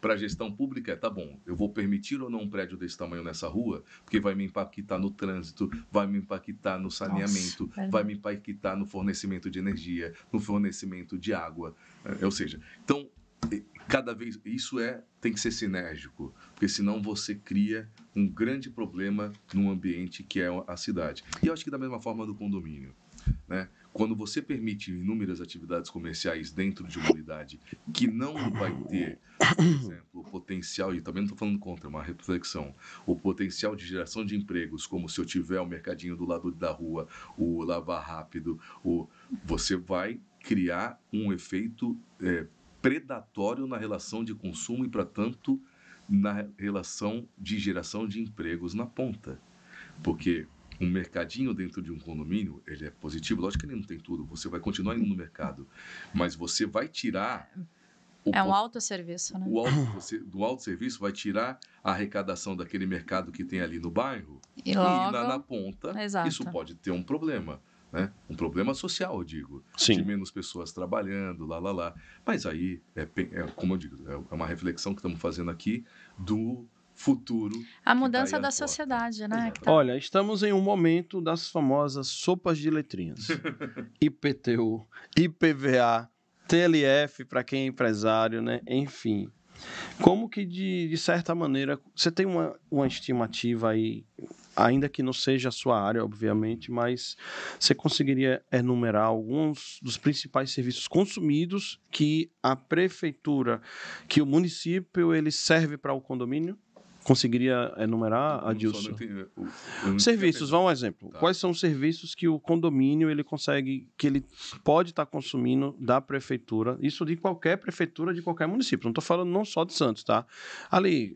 para a gestão pública é, tá bom, eu vou permitir ou não um prédio desse tamanho nessa rua, porque vai me impactar no trânsito, vai me impactar no saneamento, Nossa, vai me impactar no fornecimento de energia, no fornecimento de água. É, ou seja, então, cada vez, isso é, tem que ser sinérgico, porque senão você cria um grande problema num ambiente que é a cidade. E eu acho que da mesma forma do condomínio, né? Quando você permite inúmeras atividades comerciais dentro de uma unidade que não vai ter, por exemplo, o potencial, e também não estou falando contra, uma reflexão, o potencial de geração de empregos, como se eu tiver o mercadinho do lado da rua, o lavar rápido, o, você vai criar um efeito é, predatório na relação de consumo e, para tanto, na relação de geração de empregos na ponta. Porque um mercadinho dentro de um condomínio, ele é positivo. Lógico que ele não tem tudo, você vai continuar indo no mercado, mas você vai tirar... O, é um autosserviço, né? O auto, você, do autosserviço vai tirar a arrecadação daquele mercado que tem ali no bairro e, logo... e na, na ponta, Exato. Isso pode ter um problema. Né? Um problema social, eu digo, Sim. de menos pessoas trabalhando, lá, lá, lá. Mas aí, é, é, como eu digo, é uma reflexão que estamos fazendo aqui do futuro. A mudança da sociedade, né? Tá... Olha, estamos em um momento das famosas sopas de letrinhas. I P T U, I P V A, T L F para quem é empresário, né? Enfim. Como que, de, de certa maneira, você tem uma, uma estimativa aí, ainda que não seja a sua área, obviamente, mas você conseguiria enumerar alguns dos principais serviços consumidos que a prefeitura, que o município, ele serve para o condomínio? Conseguiria enumerar, Adilson? Serviços, vamos um exemplo. Tá. Quais são os serviços que o condomínio ele consegue, que ele pode estar consumindo da prefeitura? Isso de qualquer prefeitura, de qualquer município. Não estou falando não só de Santos, tá? Ali,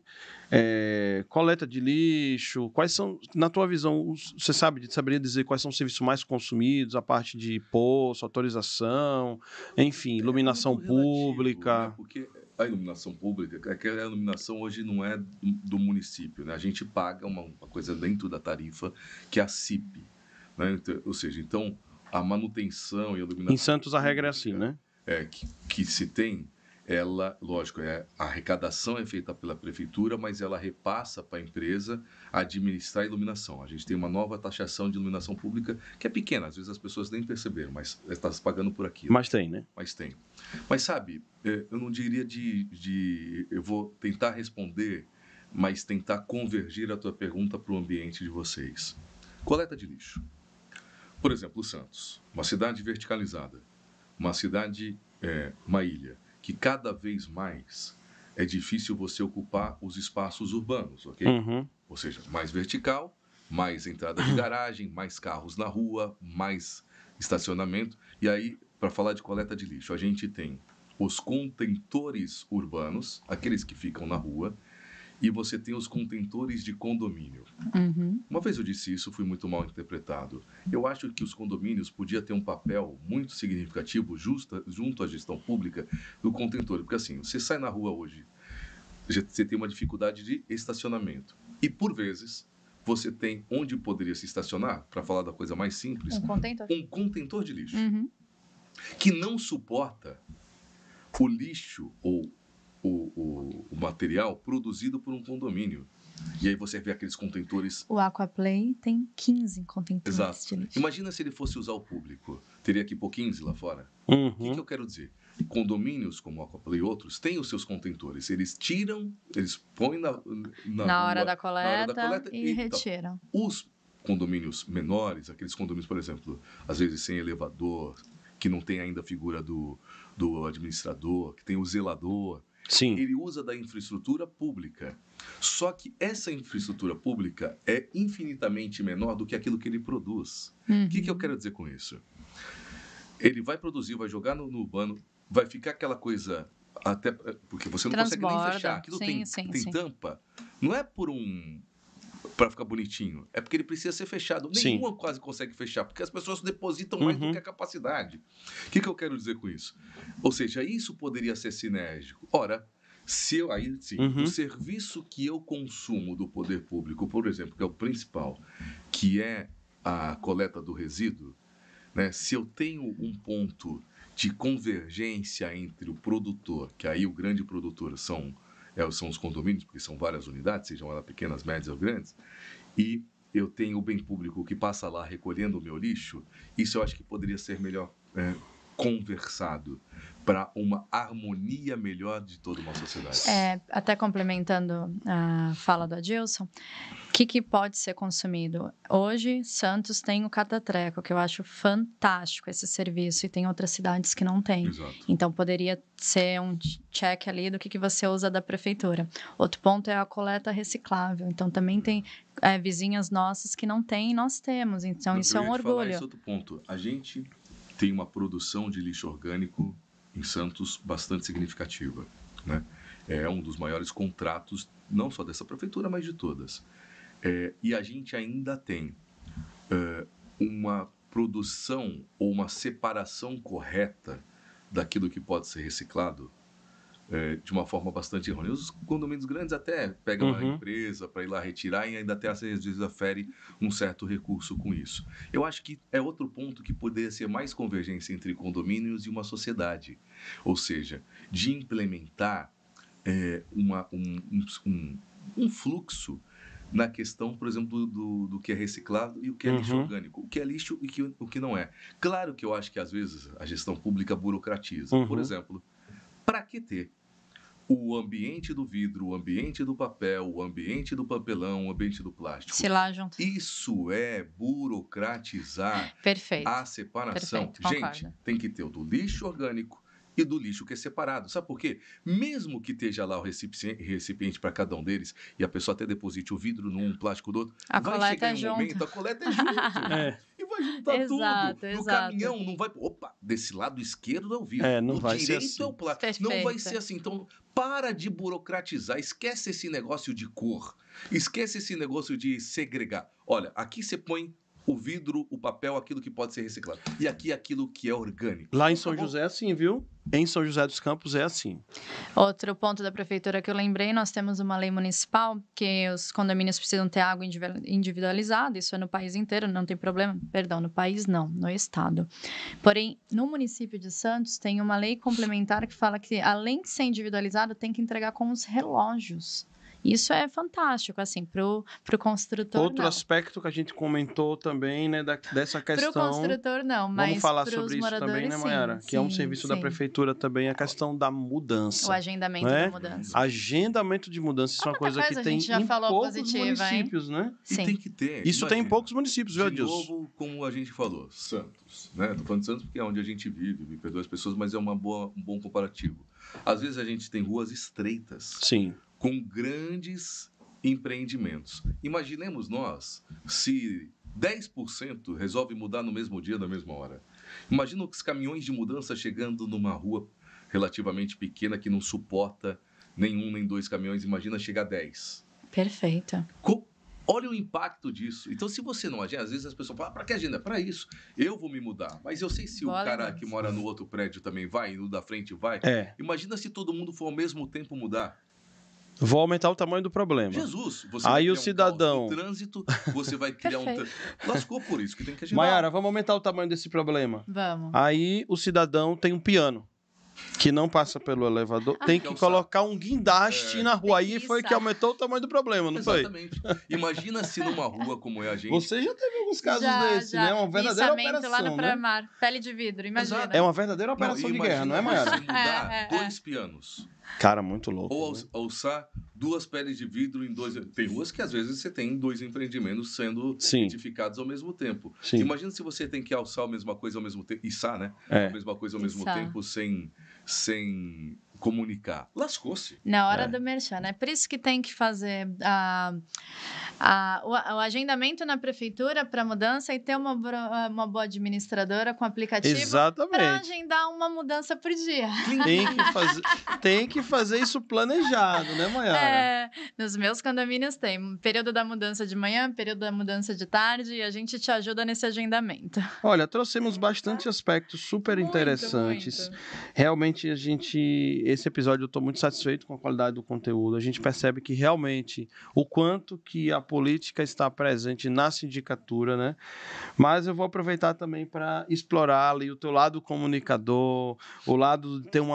é, coleta de lixo, quais são, na tua visão, você sabe, saberia dizer quais são os serviços mais consumidos, a parte de poço, autorização, enfim, iluminação é pública. Relativo, né? Porque a iluminação pública, aquela iluminação hoje não é do, do município, né? A gente paga uma, uma coisa dentro da tarifa, que é a C I P, né? Então, ou seja, então, a manutenção e a iluminação... Em Santos a regra é assim, né? É, que, que se tem, ela, lógico, é, a arrecadação é feita pela prefeitura, mas ela repassa para a empresa administrar a iluminação. A gente tem uma nova taxação de iluminação pública, que é pequena, às vezes as pessoas nem perceberam, mas está se pagando por aquilo. Mas tem, né? Mas tem. Mas sabe, eu não diria de, de... Eu vou tentar responder, mas tentar convergir a tua pergunta para o ambiente de vocês. Coleta de lixo. Por exemplo, o Santos, uma cidade verticalizada, uma cidade, é, uma ilha, que cada vez mais é difícil você ocupar os espaços urbanos, ok? Uhum. Ou seja, mais vertical, mais entrada de garagem, mais carros na rua, mais estacionamento. E aí, para falar de coleta de lixo, a gente tem os contentores urbanos, aqueles que ficam na rua, e você tem os contentores de condomínio. Uhum. Uma vez eu disse isso, fui muito mal interpretado. Eu acho que os condomínios podiam ter um papel muito significativo justa, junto à gestão pública do contentor. Porque assim, você sai na rua hoje, você tem uma dificuldade de estacionamento. E, por vezes, você tem onde poderia se estacionar, para falar da coisa mais simples, um contentor, um contentor de lixo. Uhum. Que não suporta o lixo ou o, o, o material produzido por um condomínio. E aí você vê aqueles contentores... O Aquaplay tem quinze contentores. Exato. De lixo. Imagina se ele fosse usar o público. Teria que pôr quinze lá fora. Uhum. O que, que eu quero dizer? Condomínios como o Aquaplay e outros têm os seus contentores. Eles tiram, eles põem na, na, na, hora, rua, da coleta, na hora da coleta e, e retiram. Então, os condomínios menores, aqueles condomínios, por exemplo, às vezes sem elevador, que não tem ainda a figura do, do administrador, que tem o zelador... Sim. Ele usa da infraestrutura pública. Só que essa infraestrutura pública é infinitamente menor do que aquilo que ele produz. O Uhum. que, que eu quero dizer com isso? Ele vai produzir, vai jogar no, no urbano, vai ficar aquela coisa... até porque você não Transborda. consegue nem fechar. Aquilo sim, tem, sim, tem sim. tampa. Não é por um... para ficar bonitinho. É porque ele precisa ser fechado. Nenhuma Sim. quase consegue fechar, porque as pessoas depositam uhum. mais do que a capacidade. O que, que eu quero dizer com isso? Ou seja, isso poderia ser sinérgico. Ora, se eu, aí sim, uhum. o serviço que eu consumo do poder público, por exemplo, que é o principal, que é a coleta do resíduo, né? Se eu tenho um ponto de convergência entre o produtor, que aí o grande produtor são é, são os condomínios, porque são várias unidades, sejam elas pequenas, médias ou grandes, e eu tenho o bem público que passa lá recolhendo o meu lixo, isso eu acho que poderia ser melhor é, conversado para uma harmonia melhor de toda uma sociedade. É, até complementando a fala do Adilson, o que, que pode ser consumido? Hoje, Santos tem o Catatreco, que eu acho fantástico esse serviço, e tem outras cidades que não têm. Exato. Então, poderia ser um check ali do que, que você usa da prefeitura. Outro ponto é a coleta reciclável. Então, também tem é, vizinhas nossas que não têm e nós temos. Então, eu isso é um orgulho. Falar esse outro ponto. A gente tem uma produção de lixo orgânico em Santos bastante significativa, né? É um dos maiores contratos, não só dessa prefeitura, mas de todas. É, e a gente ainda tem é, uma produção ou uma separação correta daquilo que pode ser reciclado é, de uma forma bastante errônea. Os condomínios grandes até pegam uhum. uma empresa para ir lá retirar e ainda até às vezes afere um certo recurso com isso. Eu acho que é outro ponto que poderia ser mais convergência entre condomínios e uma sociedade. Ou seja, de implementar é, uma, um, um, um fluxo na questão, por exemplo, do, do que é reciclado e o que é uhum. lixo orgânico. O que é lixo e que, o que não é. Claro que eu acho que às vezes a gestão pública burocratiza. Uhum. Por exemplo, para que ter o ambiente do vidro, o ambiente do papel, o ambiente do papelão, o ambiente do plástico? Se lá junto. Isso é burocratizar Perfeito. a separação. Perfeito, gente, concordo. Tem que ter o do lixo orgânico e do lixo que é separado. Sabe por quê? Mesmo que esteja lá o recipiente, recipiente para cada um deles e a pessoa até deposite o vidro num, um plástico do outro, a vai coleta chegar é em um junto. momento, a coleta é junto. é. E vai juntar exato, tudo. Exato. No caminhão não vai... Opa, desse lado esquerdo é o vidro. É, não no vai direito ser assim. é o plástico. Perfeito. Não vai ser assim. Então, para de burocratizar. Esquece esse negócio de cor. Esquece esse negócio de segregar. Olha, aqui você põe o vidro, o papel, aquilo que pode ser reciclado. E aqui aquilo que é orgânico. Lá em São José é assim, viu? Em São José dos Campos é assim. Outro ponto da prefeitura que eu lembrei, nós temos uma lei municipal que os condomínios precisam ter água individualizada, isso é no país inteiro, não tem problema. Perdão, no país não, no estado. Porém, no município de Santos tem uma lei complementar que fala que, além de ser individualizado, tem que entregar com os relógios. Isso é fantástico, assim, para o construtor, Outro não. aspecto que a gente comentou também, né, da, dessa questão... Para o construtor, não, mas vamos falar pros sobre isso também, né, sim, Mayara? Que sim, é um serviço sim. da prefeitura também, a questão da mudança. O agendamento né? da mudança. Agendamento de mudança, isso é uma coisa, coisa que tem em poucos positiva, municípios, hein? né? Sim. E tem que ter. Isso imagina, tem em poucos municípios, viu, Adilson? De novo, como a gente falou, Santos, né? Tô falando de Santos porque é onde a gente vive, me perdoa as pessoas, mas é uma boa, um bom comparativo. Às vezes a gente tem ruas estreitas. Sim. Com grandes empreendimentos. Imaginemos nós se dez por cento resolve mudar no mesmo dia, na mesma hora. Imagina os caminhões de mudança chegando numa rua relativamente pequena que não suporta nenhum nem dois caminhões. Imagina chegar a dez. Perfeito. Co- Olha o impacto disso. Então, se você não agenda, às vezes as pessoas falam, ah, para que agenda? Para isso. Eu vou me mudar. Mas eu sei se Boa o cara lembrança. que mora no outro prédio também vai, e no da frente vai. É. Imagina se todo mundo for ao mesmo tempo mudar. Vou aumentar o tamanho do problema. Jesus, você aí vai o cidadão um trânsito, você vai criar um trânsito. Lascou por isso que tem que agendar. Mayara, vamos aumentar o tamanho desse problema. Vamos. Aí o cidadão tem um piano que não passa pelo elevador, tem que colocar um guindaste é. na rua. Aí foi que aumentou o tamanho do problema, não Exatamente. foi? Exatamente. Imagina se numa rua como é a gente... Você já teve alguns casos já, desses, já. né? Uma verdadeira Içamento operação, lá no né? Pré-Mar. Pele de vidro, imagina. Exato. É uma verdadeira operação não, de guerra, não é, Mayara? Você mudar é, é, dois é. pianos. Cara, muito louco. Ou né? alçar duas peles de vidro em dois... Tem ruas que às vezes você tem dois empreendimentos sendo Sim. edificados ao mesmo tempo. Sim. Imagina se você tem que alçar a mesma coisa ao mesmo tempo, içar, né? É. A mesma coisa ao mesmo Içar. tempo sem... sem comunicar. Lascou-se. Na hora É. do merchan, é por isso que tem que fazer a, a, o, o agendamento na prefeitura para mudança e ter uma, uma boa administradora com aplicativo para agendar uma mudança por dia. Tem que fazer, tem que fazer isso planejado, né, Mayara? É, nos meus condomínios tem período da mudança de manhã, período da mudança de tarde e a gente te ajuda nesse agendamento. Olha, trouxemos bastante aspectos super muito, interessantes. Muito. Realmente, a gente... Esse episódio eu estou muito satisfeito com a qualidade do conteúdo. A gente percebe que realmente o quanto que a política está presente na sindicatura, né? Mas eu vou aproveitar também para explorar ali o teu lado comunicador, o lado de ter uma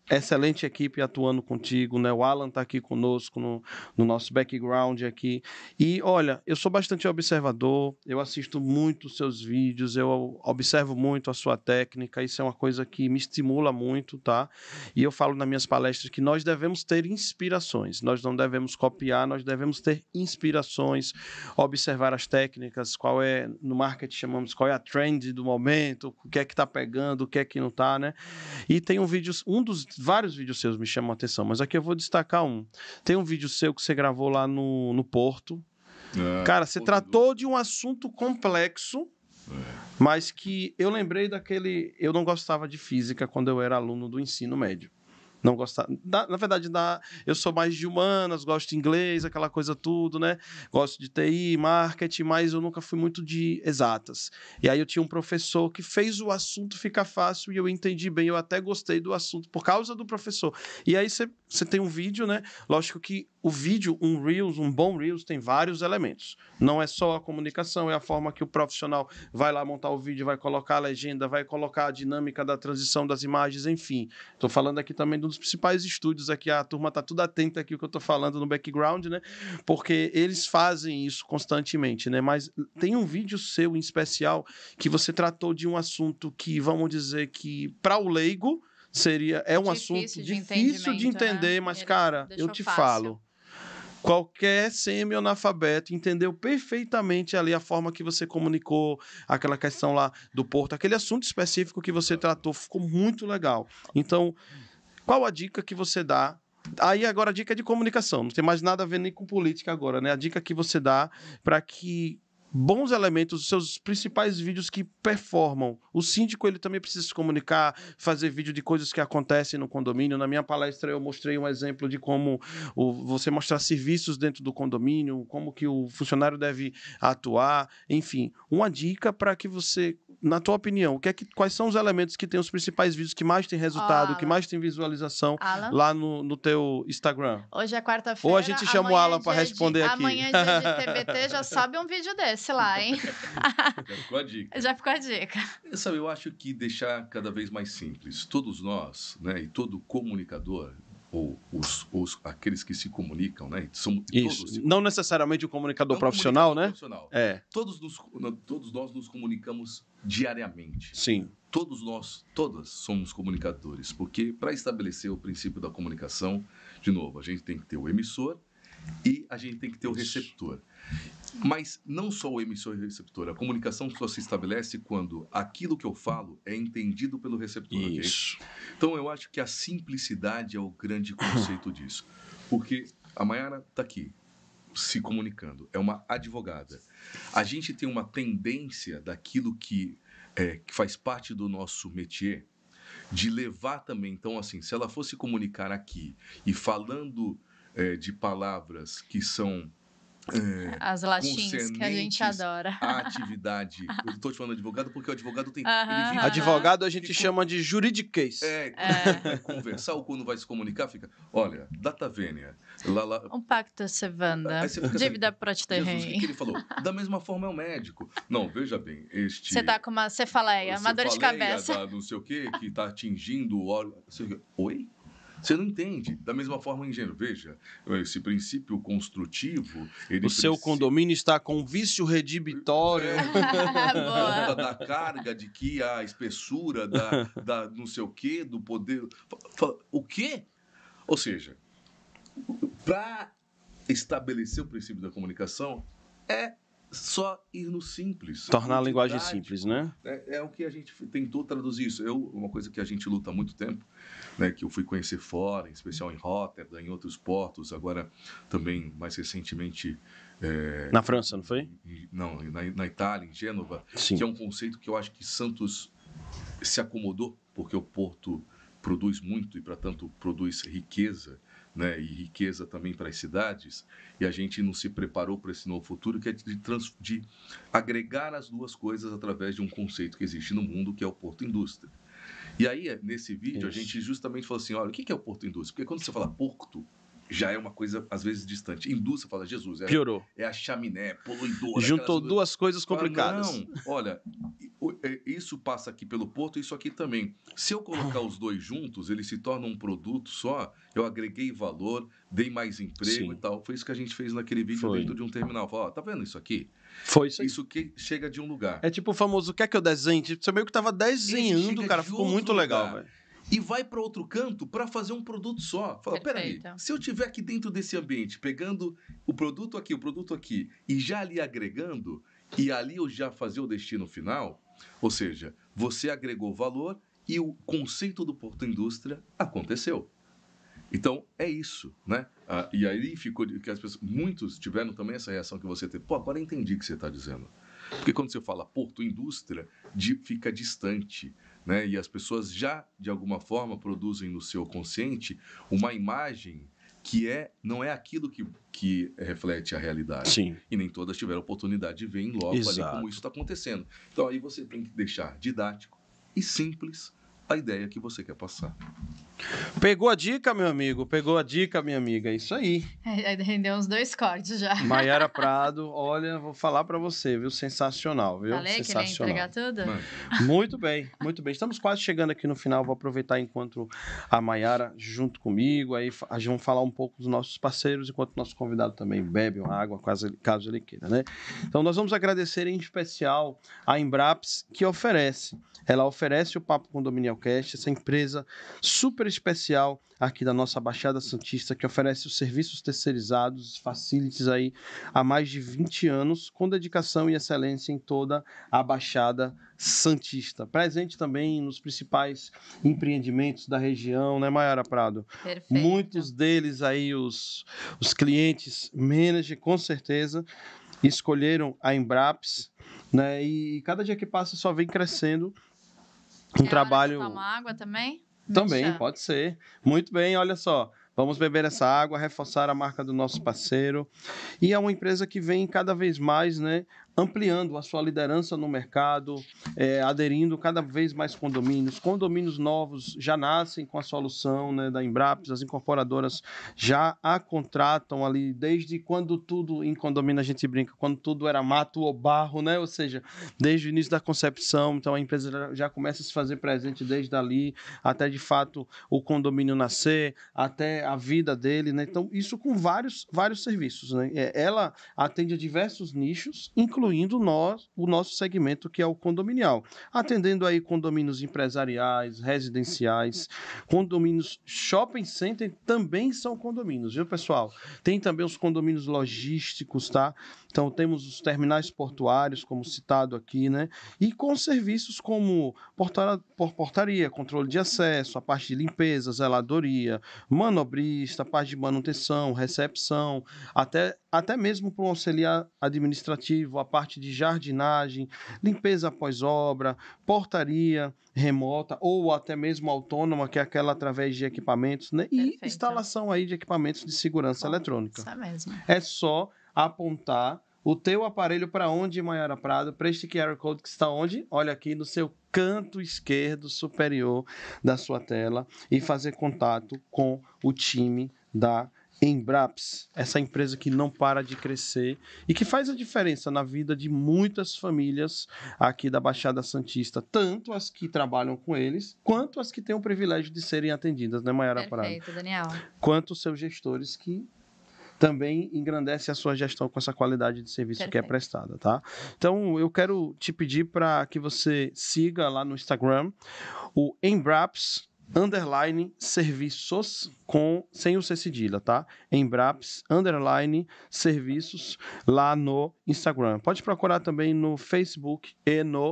excelente equipe atuando contigo, né? O Alan está aqui conosco no, no nosso background aqui. E, olha, eu sou bastante observador, eu assisto muito os seus vídeos, eu observo muito a sua técnica, isso é uma coisa que me estimula muito, tá? E eu falo nas minhas palestras que nós devemos ter inspirações, nós não devemos copiar, nós devemos ter inspirações, observar as técnicas, qual é, no marketing chamamos, qual é a trend do momento, o que é que está pegando, o que é que não está, né? E tem um vídeo, um dos vários vídeos seus me chamam a atenção, mas aqui eu vou destacar um. Tem um vídeo seu que você gravou lá no, no Porto. É, Cara, você tratou do... de um assunto complexo, é. mas que eu lembrei daquele... Eu não gostava de física quando eu era aluno do ensino médio. Não gostava. Da, na verdade, da, eu sou mais de humanas, gosto de inglês, aquela coisa tudo, né? Gosto de T I, marketing, mas eu nunca fui muito de exatas. E aí eu tinha um professor que fez o assunto ficar fácil e eu entendi bem, eu até gostei do assunto por causa do professor. E aí você tem um vídeo, né? Lógico que o vídeo, um Reels, um bom Reels, tem vários elementos. Não é só a comunicação, é a forma que o profissional vai lá montar o vídeo, vai colocar a legenda, vai colocar a dinâmica da transição das imagens, enfim. Estou falando aqui também dos principais estúdios aqui, a turma está tudo atenta aqui o que eu estou falando no background, né? Porque eles fazem isso constantemente, né? Mas tem um vídeo seu em especial que você tratou de um assunto que, vamos dizer que, para o leigo, seria, é um difícil assunto de difícil de entender, né? Mas, Ele cara, eu te fácil. falo, qualquer semi-analfabeto entendeu perfeitamente ali a forma que você comunicou, aquela questão lá do Porto, aquele assunto específico que você tratou, ficou muito legal. Então, qual a dica que você dá? Aí agora a dica é de comunicação, não tem mais nada a ver nem com política agora, né? A dica que você dá para que bons elementos, os seus principais vídeos que performam. O síndico, ele também precisa se comunicar, fazer vídeo de coisas que acontecem no condomínio. Na minha palestra, eu mostrei um exemplo de como o, você mostrar serviços dentro do condomínio, como que o funcionário deve atuar, enfim. Uma dica para que você, na tua opinião, o que é que, quais são os elementos que tem os principais vídeos que mais tem resultado, oh, que mais tem visualização Alan? lá no, no teu Instagram? Hoje é quarta-feira. Ou a gente chama o Alan para responder de, aqui. Amanhã é dia de T B T, já sobe um vídeo desse. lá, hein? Já ficou a dica. Já ficou a dica. Sabe, eu acho que deixar cada vez mais simples. Todos nós, né, e todo comunicador, ou os, os, aqueles que se comunicam, né? São, Isso, todos, não necessariamente o comunicador não profissional, comunicador né? Profissional. É. Todos, nos, todos nós nos comunicamos diariamente. Sim. Todos nós, todas somos comunicadores, porque para estabelecer o princípio da comunicação, de novo, a gente tem que ter o emissor e a gente tem que ter o receptor. Mas não só o emissor e o receptor. A comunicação só se estabelece quando aquilo que eu falo é entendido pelo receptor. Isso. Okay? Então, eu acho que a simplicidade é o grande conceito disso. Porque a Mayara está aqui, se comunicando. É uma advogada. A gente tem uma tendência daquilo que, é, que faz parte do nosso métier, de levar também. Então, assim, se ela fosse comunicar aqui e falando é, de palavras que são... É, as latinhas que a gente adora. A atividade. Eu estou te falando advogado porque o advogado tem. Uh-huh, ele vive, advogado a gente e, chama de juridiquês. É, quando é. vai conversar ou quando vai se comunicar, fica. Olha, data vênia. Lá, lá, um pacto servanda. Dívida pro terreno. O que, que ele falou? Da mesma forma é o médico. Não, veja bem, este. Você tá com uma cefaleia, uma dor de cabeça. Da, não sei o quê, que está atingindo o óleo. Oi? Você não entende. Da mesma forma, engenheiro, veja, esse princípio construtivo... Ele o seu precisa... condomínio está com vício redibitório. É, da carga de que a espessura, da, da não sei o quê, do poder... O quê? Ou seja, para estabelecer o princípio da comunicação, é só ir no simples. Tornar a linguagem simples, né? É, é o que a gente tentou traduzir isso. Eu, uma coisa que a gente luta há muito tempo, né, que eu fui conhecer fora, em especial em Rotterdam, em outros portos, agora também, mais recentemente... É, na França, não foi? Não, na, na Itália, em Gênova, Sim. Que é um conceito que eu acho que Santos se acomodou, porque o Porto produz muito e, para tanto, produz riqueza, né, e riqueza também para as cidades, e a gente não se preparou para esse novo futuro, que é de, trans, de agregar as duas coisas através de um conceito que existe no mundo, que é o Porto Indústria. E aí, nesse vídeo, Isso. a gente justamente falou assim, olha, o que é o Porto Indústria? Porque quando você fala Porto, já é uma coisa, às vezes, distante. Indústria, fala, Jesus, é, Piorou. É a chaminé, poluidora. Juntou duas coisas complicadas. Fala, não, olha, isso passa aqui pelo porto, isso aqui também. Se eu colocar os dois juntos, eles se tornam um produto só, eu agreguei valor, dei mais emprego Sim. e tal. Foi isso que a gente fez naquele vídeo Foi. dentro de um terminal. Falou, ó, tá vendo isso aqui? Foi isso. Isso que chega de um lugar. É tipo o famoso, quer que eu desenhe? Você meio que tava desenhando, cara, ficou muito legal, velho. E vai para outro canto para fazer um produto só. Fala, peraí, se eu estiver aqui dentro desse ambiente, pegando o produto aqui, o produto aqui, e já ali agregando, e ali eu já fazer o destino final, ou seja, você agregou valor e o conceito do Porto Indústria aconteceu. Então, é isso, né? Ah, e aí ficou que as pessoas, muitos tiveram também essa reação que você teve. Pô, agora eu entendi o que você está dizendo. Porque quando você fala Porto Indústria, de, fica distante, né? E as pessoas já, de alguma forma, produzem no seu consciente uma imagem que é, não é aquilo que, que reflete a realidade. Sim. E nem todas tiveram oportunidade de ver em loco ali como isso está acontecendo. Então, aí você tem que deixar didático e simples a ideia que você quer passar. Pegou a dica, meu amigo? Pegou a dica, minha amiga? É isso aí. É, rendeu uns dois cortes já. Maiara Prado, olha, vou falar para você, viu? Sensacional, viu? Falei Sensacional. que ele ia entregar tudo? Mano. Muito bem, muito bem. Estamos quase chegando aqui no final. Vou aproveitar enquanto a Maiara junto comigo. Aí a gente vai falar um pouco dos nossos parceiros, enquanto nosso convidado também bebe uma água, caso, caso ele queira, né? Então, nós vamos agradecer em especial a Embraps, que oferece. Ela oferece o Papo Condominial Cast, essa empresa super especial aqui da nossa Baixada Santista, que oferece os serviços terceirizados, facilities aí há mais de vinte anos, com dedicação e excelência em toda a Baixada Santista. Presente também nos principais empreendimentos da região, né, Maiara Prado? Perfeito. Muitos deles aí, os, os clientes manager, com certeza, escolheram a Embraps, né, e cada dia que passa só vem crescendo um Quer trabalho... Hora de tomar água também? Também, Deixa. pode ser. Muito bem, olha só. Vamos beber essa água, reforçar a marca do nosso parceiro. E é uma empresa que vem cada vez mais, né, ampliando a sua liderança no mercado, é, aderindo cada vez mais condomínios. Condomínios novos já nascem com a solução, né, da Embraps, as incorporadoras já a contratam ali, desde quando tudo em condomínio a gente brinca, quando tudo era mato ou barro, né? Ou seja, desde o início da concepção, então a empresa já começa a se fazer presente desde ali, até de fato o condomínio nascer, até a vida dele, né? Então, isso com vários, vários serviços, né? Ela atende a diversos nichos, incluindo nós, o nosso segmento, que é o condominial. Atendendo aí condomínios empresariais, residenciais, condomínios shopping center também são condomínios, viu, pessoal? Tem também os condomínios logísticos, tá? Então, temos os terminais portuários, como citado aqui, né? E com serviços como portaria, portaria, controle de acesso, a parte de limpeza, zeladoria, manobrista, parte de manutenção, recepção, até, até mesmo para um auxiliar administrativo, a parte de jardinagem, limpeza após obra, portaria remota ou até mesmo autônoma, que é aquela através de equipamentos, né? E Perfeito. Instalação aí de equipamentos de segurança Bom, eletrônica. Isso mesmo. É só apontar o teu aparelho para onde, Maiara Prado, para este Q R Code que está onde? Olha aqui no seu canto esquerdo superior da sua tela e fazer contato com o time da Embraps, essa empresa que não para de crescer e que faz a diferença na vida de muitas famílias aqui da Baixada Santista, tanto as que trabalham com eles, quanto as que têm o privilégio de serem atendidas, né, Maiara Prado? Perfeito, Daniel. Quanto os seus gestores que também engrandece a sua gestão com essa qualidade de serviço Perfeito. Que é prestada, tá? Então, eu quero te pedir para que você siga lá no Instagram o Embraps underline serviços com, sem o C cedilha, tá? Embraps underline serviços lá no Instagram. Pode procurar também no Facebook e no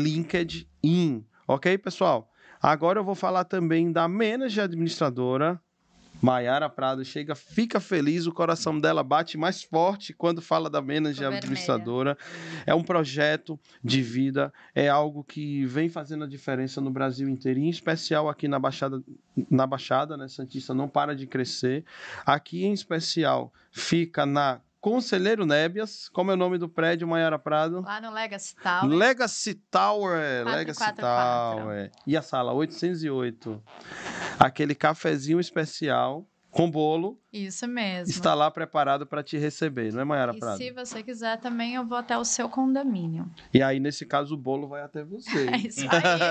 LinkedIn, ok, pessoal? Agora eu vou falar também da manager administradora, Maiara Prado. Chega, fica feliz, o coração dela bate mais forte quando fala da manager administradora. É um projeto de vida, é algo que vem fazendo a diferença no Brasil inteiro, em especial aqui na Baixada, na Baixada, né? Santista não para de crescer. Aqui, em especial, fica na Conselheiro Nébias. Como é o nome do prédio, Maiara Prado? Lá no Legacy Tower. Legacy Tower. Legacy Tower. E a sala oitocentos e oito. Aquele cafezinho especial com bolo. Isso mesmo. Está lá preparado para te receber, não é, Maiara E Prado? se você quiser também, eu vou até o seu condomínio. E aí, nesse caso, o bolo vai até você. É isso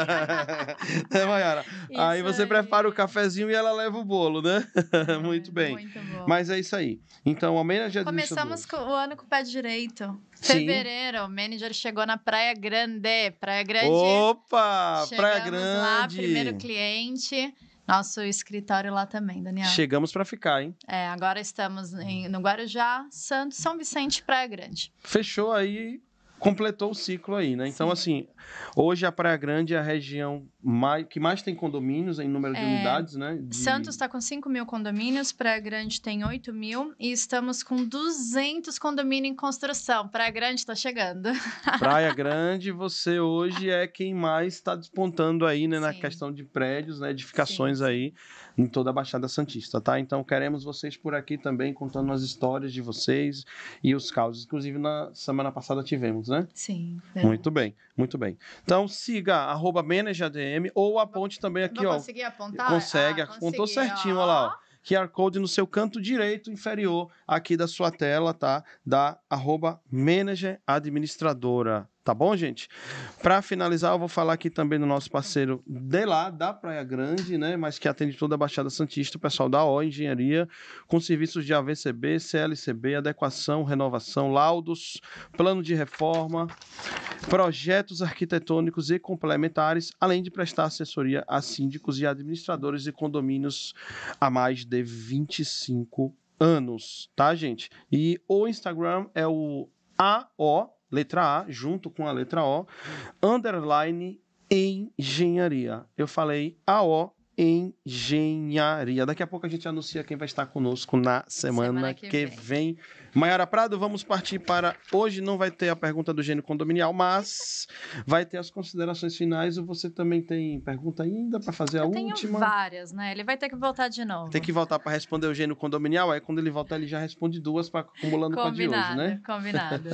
aí. É, Maiara? Isso aí você aí. prepara o cafezinho e ela leva o bolo, né? É, muito bem. Muito bom. Mas é isso aí. Então, o manager Começamos com o ano com o pé direito. Sim. Fevereiro, o manager chegou na Praia Grande. Praia Grande. Opa! Chegamos Praia Grande. lá, primeiro cliente. Nosso escritório lá também, Daniel. Chegamos para ficar, hein? É, agora estamos em, no Guarujá, Santos, São Vicente, Praia Grande. Fechou aí, completou o ciclo aí, né? Então, Sim. assim, hoje a Praia Grande é a região mais, que mais tem condomínios em número de é, unidades, né? De... Santos está com cinco mil condomínios, Praia Grande tem oito mil e estamos com duzentos condomínios em construção. Praia Grande está chegando. Praia Grande, você hoje é quem mais está despontando aí, né? Na Sim. questão de prédios, né? Edificações Sim. aí em toda a Baixada Santista, tá? Então, queremos vocês por aqui também, contando as histórias de vocês e os causos. Inclusive, na semana passada tivemos, né? Sim. É. Muito bem, muito bem. Então, siga, arroba ManagerADM ou aponte também aqui, Vou ó. conseguir apontar? Consegue, ah, apontou consegui, certinho, ó. olha lá, ó. Q R Code no seu canto direito inferior aqui da sua tela, tá? Da arroba Manager Administradora. Tá bom, gente? Para finalizar, eu vou falar aqui também do nosso parceiro de lá, da Praia Grande, né? Mas que atende toda a Baixada Santista, o pessoal da O Engenharia, com serviços de A V C B, C L C B, adequação, renovação, laudos, plano de reforma, projetos arquitetônicos e complementares, além de prestar assessoria a síndicos e administradores de condomínios há mais de vinte e cinco anos, tá, gente? E o Instagram é o A O, letra A, junto com a letra O, underline engenharia. Eu falei A O Engenharia. Daqui a pouco a gente anuncia quem vai estar conosco na semana, semana que, que vem. vem. Maiara Prado, vamos partir para... Hoje não vai ter a pergunta do gênio condominial, mas vai ter as considerações finais. E você também tem pergunta ainda para fazer a Eu última? Tenho várias, né? Ele vai ter que voltar de novo. Tem que voltar para responder o gênio condominial. Aí quando ele voltar, ele já responde duas, para acumulando com a de hoje, né? Combinado,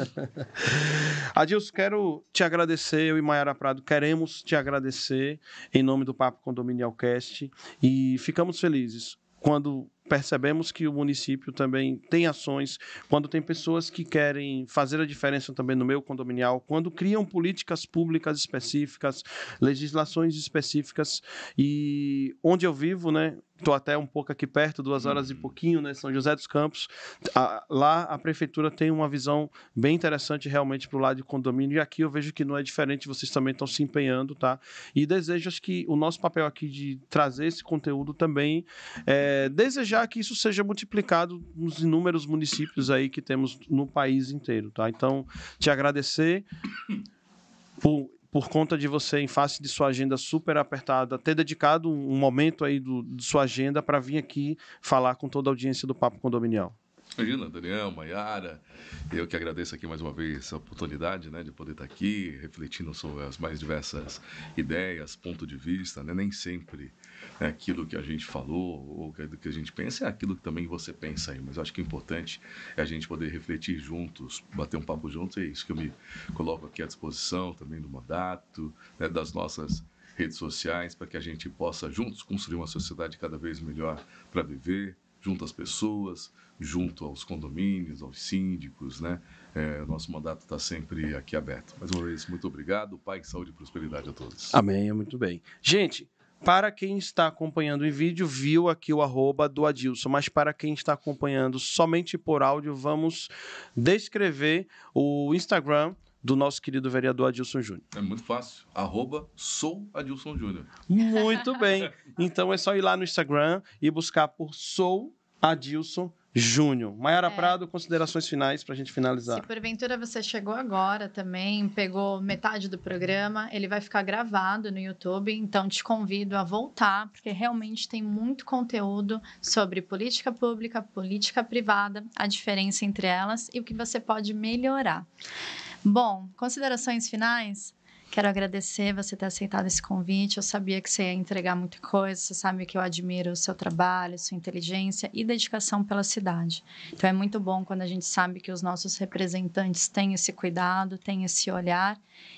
Adilson, quero te agradecer. Eu e Maiara Prado queremos te agradecer em nome do Papo Condominial Cast. E ficamos felizes quando percebemos que o município também tem ações, quando tem pessoas que querem fazer a diferença também no meio condominial, quando criam políticas públicas específicas, legislações específicas. E onde eu vivo, né? Estou até um pouco aqui perto, duas horas e pouquinho, né? São José dos Campos. A, lá a prefeitura tem uma visão bem interessante realmente para o lado de condomínio. E aqui eu vejo que não é diferente, vocês também estão se empenhando, tá? E desejo acho que o nosso papel aqui de trazer esse conteúdo também é desejar que isso seja multiplicado nos inúmeros municípios aí que temos no país inteiro, tá? Então, te agradecer por... por conta de você, em face de sua agenda super apertada, ter dedicado um momento aí do, de sua agenda para vir aqui falar com toda a audiência do Papo Condominial. Imagina, Daniel, Maiara, eu que agradeço aqui mais uma vez essa oportunidade, né, de poder estar aqui refletindo sobre as mais diversas ideias, ponto de vista, né, nem sempre é aquilo que a gente falou ou que a gente pensa é aquilo que também você pensa aí, mas eu acho que o importante é a gente poder refletir juntos, bater um papo juntos, é isso que eu me coloco aqui à disposição também do mandato, né, das nossas redes sociais, para que a gente possa juntos construir uma sociedade cada vez melhor para viver, junto às pessoas, junto aos condomínios, aos síndicos, né? É, nosso mandato está sempre aqui aberto. Mais uma vez, muito obrigado. Pai, saúde e prosperidade a todos. Amém, muito bem. Gente, para quem está acompanhando em vídeo, viu aqui o arroba do Adilson, mas para quem está acompanhando somente por áudio, vamos descrever o Instagram do nosso querido vereador Adilson Júnior. É muito fácil. Arroba sou Adilson Júnior. Muito bem. Então é só ir lá no Instagram e buscar por Sou Adilson Júnior. Maiara é. Prado, considerações finais para a gente finalizar. Se porventura você chegou agora também, pegou metade do programa, ele vai ficar gravado no YouTube, então te convido a voltar, porque realmente tem muito conteúdo sobre política pública, política privada, a diferença entre elas e o que você pode melhorar. Bom, considerações finais? Quero agradecer você ter aceitado esse convite. Eu sabia que você ia entregar muita coisa. Você sabe que eu admiro o seu trabalho, sua inteligência e dedicação pela cidade. Então, é muito bom quando a gente sabe que os nossos representantes têm esse cuidado, têm esse olhar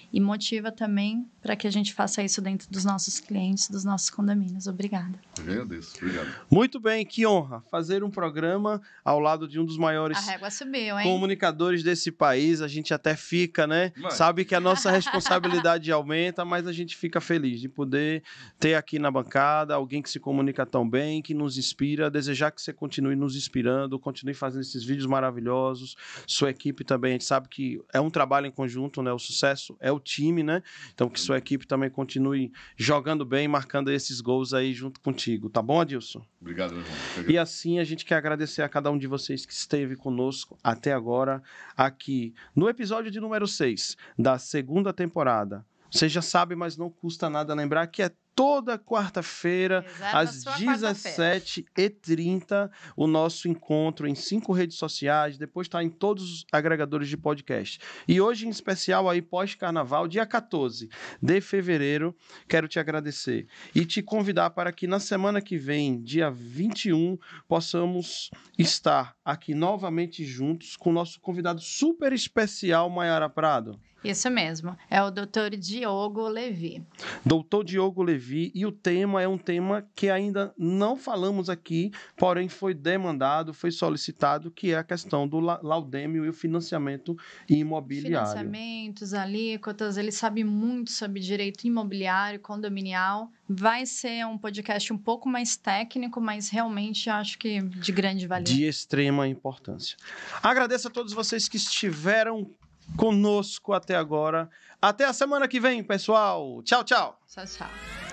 e motiva também para que a gente faça isso dentro dos nossos clientes, dos nossos condomínios. Obrigada. Agradeço, obrigado. Muito bem, que honra fazer um programa ao lado de um dos maiores a régua subiu, hein? comunicadores desse país. A gente até fica, né? Mas... Sabe que a nossa responsabilidade aumenta, mas a gente fica feliz de poder ter aqui na bancada alguém que se comunica tão bem, que nos inspira, desejar que você continue nos inspirando, continue fazendo esses vídeos maravilhosos, sua equipe também, a gente sabe que é um trabalho em conjunto, né? O sucesso é o time, né? Então que sua equipe também continue jogando bem, marcando esses gols aí junto contigo, tá bom, Adilson? Obrigado, meu irmão. Obrigado. E assim a gente quer agradecer a cada um de vocês que esteve conosco até agora, aqui no episódio de número seis da segunda temporada. Você já sabe, mas não custa nada lembrar que é toda quarta-feira, às dezessete e trinta, o nosso encontro em cinco redes sociais, depois está em todos os agregadores de podcast. E hoje, em especial, aí pós-carnaval, dia quatorze de fevereiro, quero te agradecer e te convidar para que na semana que vem, dia vinte e um, possamos estar aqui novamente juntos com o nosso convidado super especial, Mayara Prado. Isso mesmo, é o doutor Diogo Levi. doutor Diogo Levi, e o tema é um tema que ainda não falamos aqui, porém foi demandado, foi solicitado, que é a questão do laudêmio e o financiamento imobiliário. Financiamentos, alíquotas, ele sabe muito sobre direito imobiliário, condominial. Vai ser um podcast um pouco mais técnico, mas realmente acho que de grande valia. De extrema importância. Agradeço a todos vocês que estiveram conosco até agora. Até a semana que vem, pessoal. Tchau, tchau. Tchau, tchau.